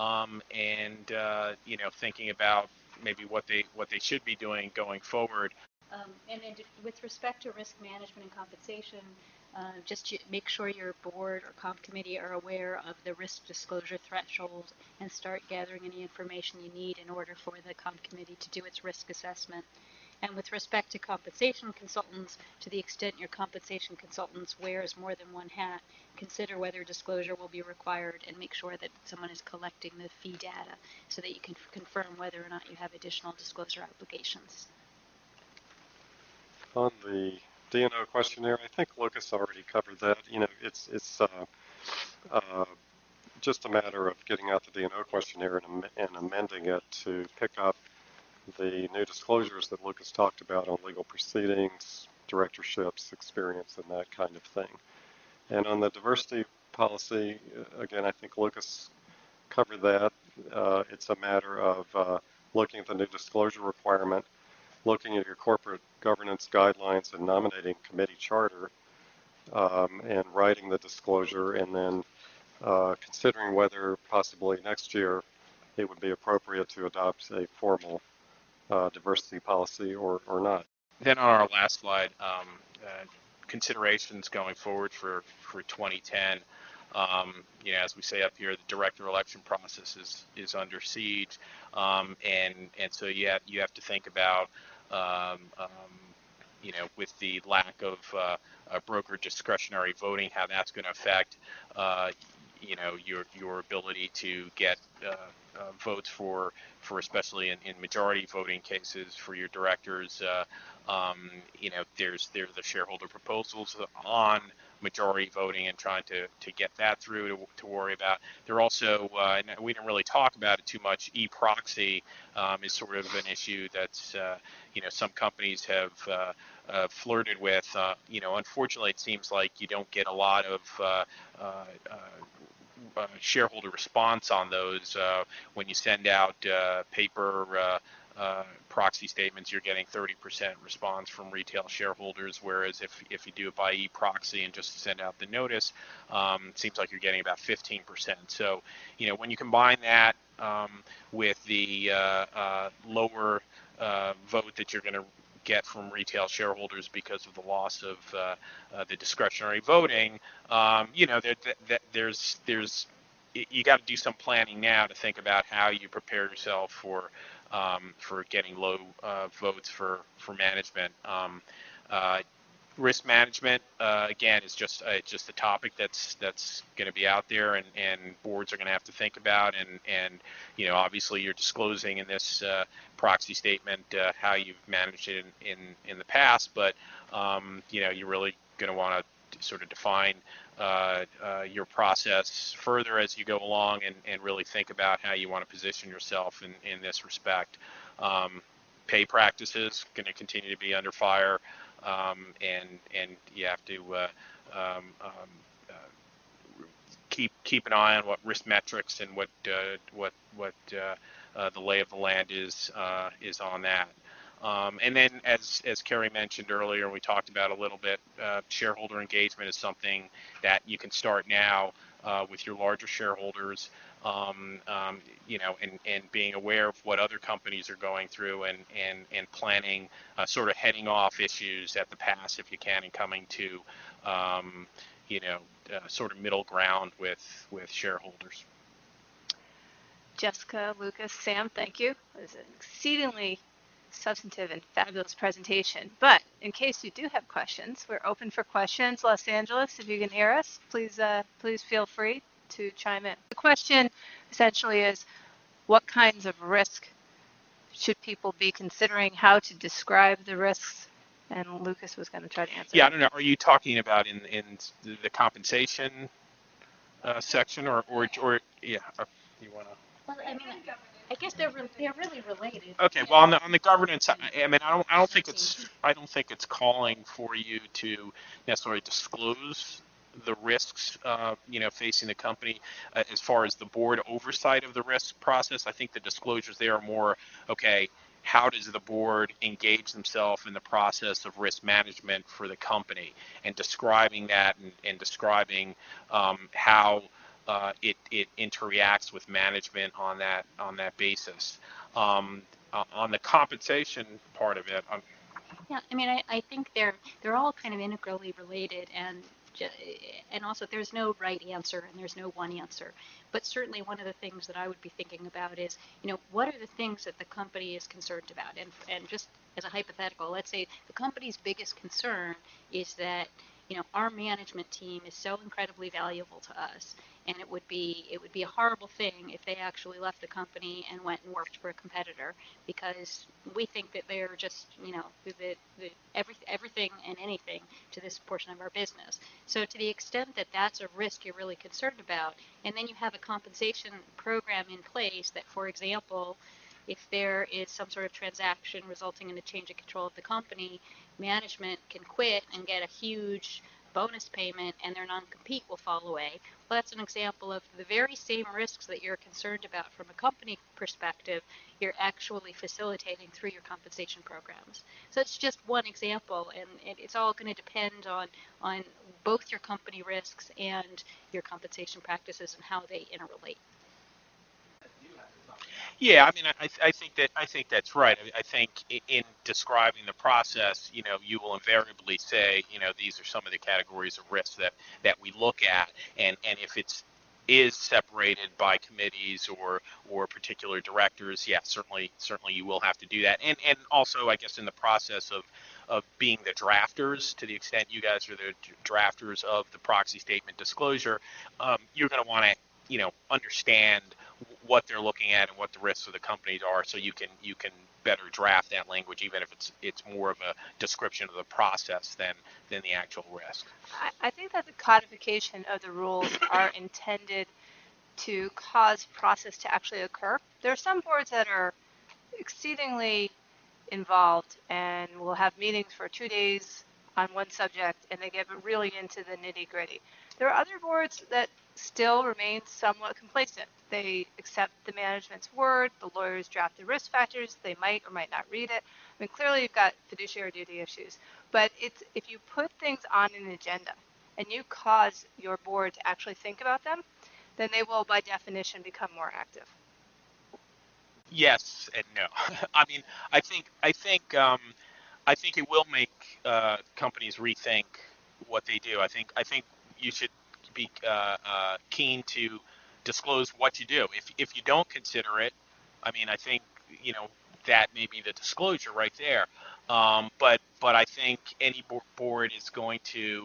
Thinking about maybe what they should be doing going forward. And then with respect to risk management and compensation, just make sure your board or comp committee are aware of the risk disclosure threshold and start gathering any information you need in order for the comp committee to do its risk assessment. And with respect to compensation consultants, to the extent your compensation consultants wears more than one hat, consider whether disclosure will be required and make sure that someone is collecting the fee data so that you can confirm whether or not you have additional disclosure obligations. On the D&O questionnaire, I think Lucas already covered that. It's just a matter of getting out the D&O questionnaire and amending it to pick up the new disclosures that Lucas talked about on legal proceedings, directorships, experience, and that kind of thing. And on the diversity policy, again, I think Lucas covered that. It's a matter of looking at the new disclosure requirement, looking at your corporate governance guidelines and nominating committee charter, and writing the disclosure, and then considering whether possibly next year it would be appropriate to adopt a formal diversity policy or not. Then on our last slide, considerations going forward for 2010. As we say up here, the director election process is under siege, and so you have to think about with the lack of broker discretionary voting, how that's going to affect your ability to get votes for especially in majority voting cases for your directors. There's the shareholder proposals on majority voting and trying to get that through to worry about. There also, and we didn't really talk about it too much, e-proxy is sort of an issue that's, some companies have flirted with. Unfortunately, it seems like you don't get a lot of shareholder response on those. When you send out paper proxy statements, you're getting 30% response from retail shareholders, whereas if you do it by e-proxy and just send out the notice, it seems like you're getting about 15%. So, when you combine that with the lower vote that you're going to get from retail shareholders because of the loss of the discretionary voting, there's you got to do some planning now to think about how you prepare yourself for getting low votes for management. Risk management, again, is just a topic that's going to be out there, and boards are going to have to think about. And obviously, you're disclosing in this proxy statement how you've managed it in the past, but you're really going to want to sort of define your process further as you go along, and really think about how you want to position yourself in this respect. Pay practices going to continue to be under fire. And you have to keep an eye on what risk metrics and what the lay of the land is on that. And then, as Kerry mentioned earlier, and we talked about a little bit, shareholder engagement is something that you can start now. with your larger shareholders, and being aware of what other companies are going through, and planning, sort of heading off issues at the pass if you can, and coming to, sort of middle ground with shareholders. Jessica, Lucas, Sam, thank you. It was an exceedingly substantive and fabulous presentation. But in case you do have questions, we're open for questions. Los Angeles, if you can hear us, please feel free to chime in. The question essentially is, what kinds of risk should people be considering? How to describe the risks? And Lucas was going to try to answer. Yeah, I don't know. Are you talking about in the compensation section, or yeah? You want to? Well, I mean, I guess they're really related. Okay, well, on the governance, I mean, I don't think it's calling for you to necessarily disclose the risks, facing the company, as far as the board oversight of the risk process. I think the disclosures there are more, okay, how does the board engage themselves in the process of risk management for the company, and describing that, and describing how it interacts with management on that basis. On the compensation part of it, Yeah, I mean, I think they're all kind of integrally related, and also there's no right answer and there's no one answer. But certainly one of the things that I would be thinking about is, what are the things that the company is concerned about? And just as a hypothetical, let's say the company's biggest concern is that, our management team is so incredibly valuable to us, and it would be a horrible thing if they actually left the company and went and worked for a competitor, because we think that they're just, everything and anything to this portion of our business. So to the extent that that's a risk you're really concerned about, and then you have a compensation program in place that, for example, if there is some sort of transaction resulting in a change of control of the company, management can quit and get a huge bonus payment, and their non-compete will fall away. Well, that's an example of the very same risks that you're concerned about from a company perspective, you're actually facilitating through your compensation programs. So it's just one example, and it's all going to depend on both your company risks and your compensation practices and how they interrelate. yeah, I mean, I think that's right. I think in describing the process, you will invariably say, these are some of the categories of risks that we look at, and if is separated by committees or particular directors, yeah, certainly you will have to do that. And also, I guess, in the process of being the drafters, to the extent you guys are the drafters of the proxy statement disclosure, you're going to want to, understand what they're looking at and what the risks of the companies are, so you can better draft that language, even if it's more of a description of the process than the actual risk. I think that the codification of the rules are intended to cause process to actually occur. There are some boards that are exceedingly involved and will have meetings for 2 days on one subject, and they get really into the nitty-gritty. There are other boards that still remain somewhat complacent. They accept the management's word, the lawyers draft the risk factors, they might or might not read it. I mean, clearly you've got fiduciary duty issues, but if you put things on an agenda and you cause your board to actually think about them, then they will by definition become more active. Yes and no. I mean, I think it will make companies rethink what they do. I think you should be keen to disclose what you do. If you don't consider it, I mean, I think that may be the disclosure right there. But I think any board is going to,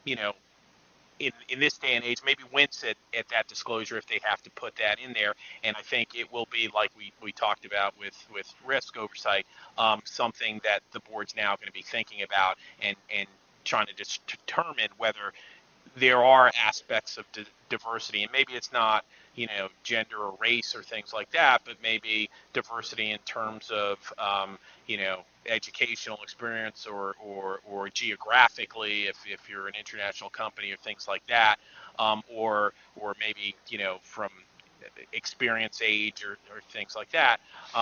in this day and age, maybe wince at that disclosure if they have to put that in there. And I think it will be, like we talked about with risk oversight, something that the board's now going to be thinking about and trying to determine whether there are aspects of diversity, and maybe it's not, gender or race or things like that, but maybe diversity in terms of, educational experience or geographically, if you're an international company or things like that, or maybe, from experience, age, or things like that,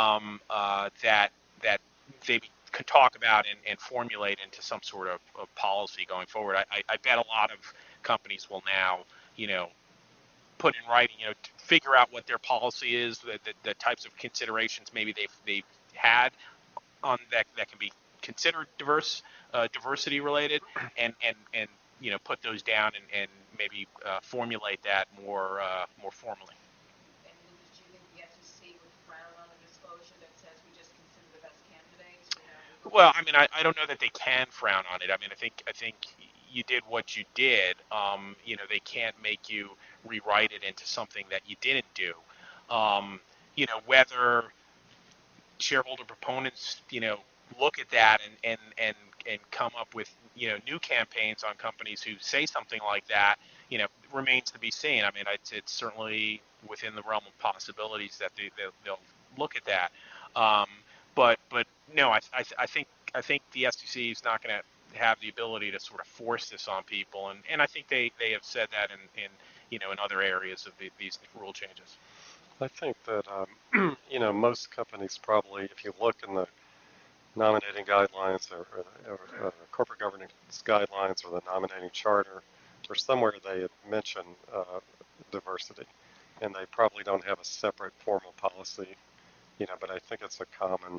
that they could talk about and formulate into some sort of policy going forward. I bet a lot of companies will now, put in writing, to figure out what their policy is, the types of considerations maybe they've had on that can be considered diversity related, and put those down and maybe formulate that more formally. And do you think the FCC would frown on a disclosure that says we just consider the best candidates? Well, I mean, I don't know that they can frown on it. I mean, I think you did what you did. They can't make you rewrite it into something that you didn't do. Whether shareholder proponents, look at that and come up with, new campaigns on companies who say something like that, remains to be seen. I mean, it's certainly within the realm of possibilities that they'll look at that. But no, I think the SEC is not going to have the ability to sort of force this on people, and I think they have said that in other areas of these rule changes. I think that most companies probably, if you look in the nominating guidelines or corporate governance guidelines or the nominating charter, or somewhere they mention diversity, and they probably don't have a separate formal policy, but I think it's a common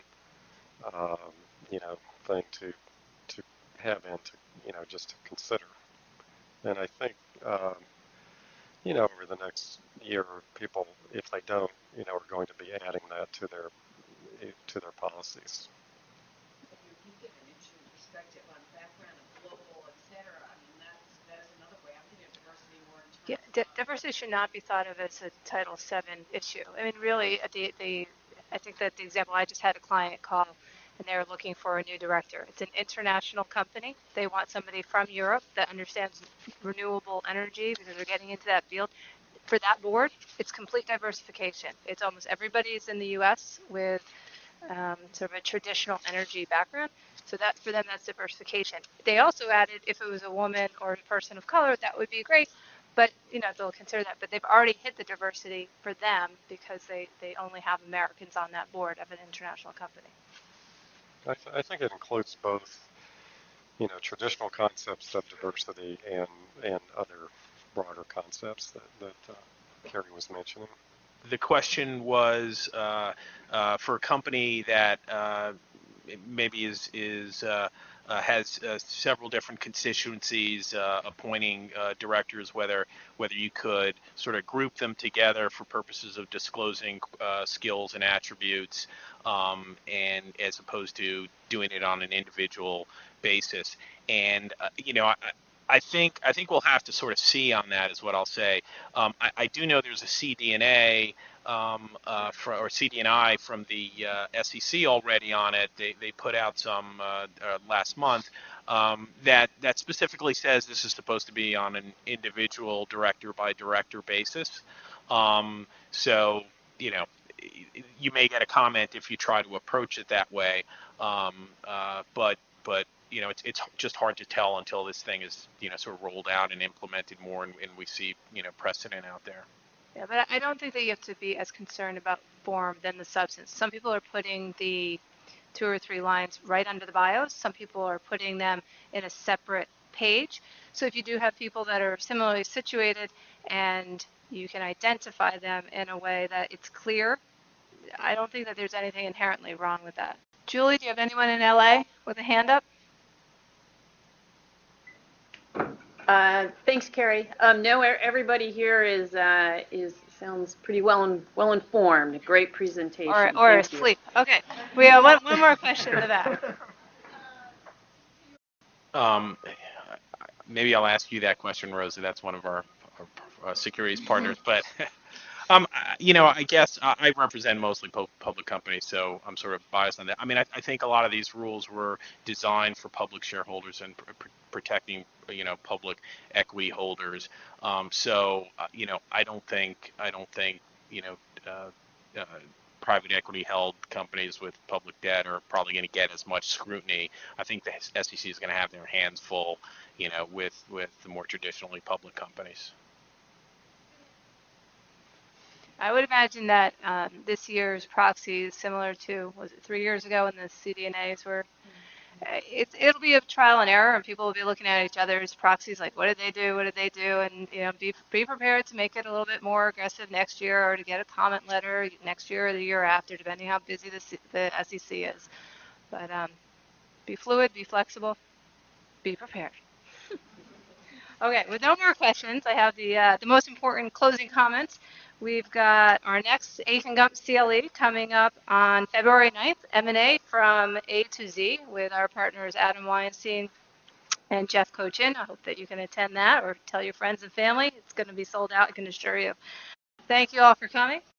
thing to have and to just to consider. And I think over the next year, people, if they don't, are going to be adding that to their policies. If you give an interesting perspective on background of global, et cetera, I mean, that is another way. I'm thinking of diversity more in terms Yeah, diversity should not be thought of as a Title VII issue. I mean, really, I think that the example, I just had a client call, and they're looking for a new director. It's an international company. They want somebody from Europe that understands renewable energy because they're getting into that field. For that board, it's complete diversification. It's almost everybody's in the U.S. with sort of a traditional energy background. So that for them, that's diversification. They also added if it was a woman or a person of color, that would be great. But they'll consider that. But they've already hit the diversity for them because they only have Americans on that board of an international company. I think it includes both, traditional concepts of diversity and other broader concepts that Carrie was mentioning. The question was for a company that maybe has several different constituencies appointing directors, whether you could sort of group them together for purposes of disclosing skills and attributes, and as opposed to doing it on an individual basis. And I think we'll have to sort of see on that, is what I'll say. I do know there's a CDNA or CDNI from the SEC already on it. They put out some last month that specifically says this is supposed to be on an individual director by director basis. So you may get a comment if you try to approach it that way, but it's just hard to tell until this thing is sort of rolled out and implemented more, and we see precedent out there. Yeah, but I don't think that you have to be as concerned about form than the substance. Some people are putting the 2 or 3 lines right under the bios. Some people are putting them in a separate page. So if you do have people that are similarly situated and you can identify them in a way that it's clear, I don't think that there's anything inherently wrong with that. Julie, do you have anyone in LA with a hand up? Thanks, Carrie. No, everybody here sounds pretty well informed. Great presentation. Or asleep. Okay, we have one more question to that. Maybe I'll ask you that question, Rosa. That's one of our securities partners, but. I guess I represent mostly public companies, so I'm sort of biased on that. I mean, I think a lot of these rules were designed for public shareholders and protecting, public equity holders. So, I don't think, private equity held companies with public debt are probably going to get as much scrutiny. I think the SEC is going to have their hands full, with the more traditionally public companies. I would imagine that this year's proxy is similar to, was it 3 years ago when the CDNAs were it'll be a trial and error, and people will be looking at each other's proxies like, what did they do? What did they do? And be prepared to make it a little bit more aggressive next year, or to get a comment letter next year or the year after, depending how busy the SEC is. But be fluid, be flexible, be prepared. Okay, with no more questions, I have the most important closing comments. We've got our next Asian Gump CLE coming up on February 9th, M&A from A to Z, with our partners Adam Weinstein and Jeff Cochin. I hope that you can attend that or tell your friends and family. It's going to be sold out, I can assure you. Thank you all for coming.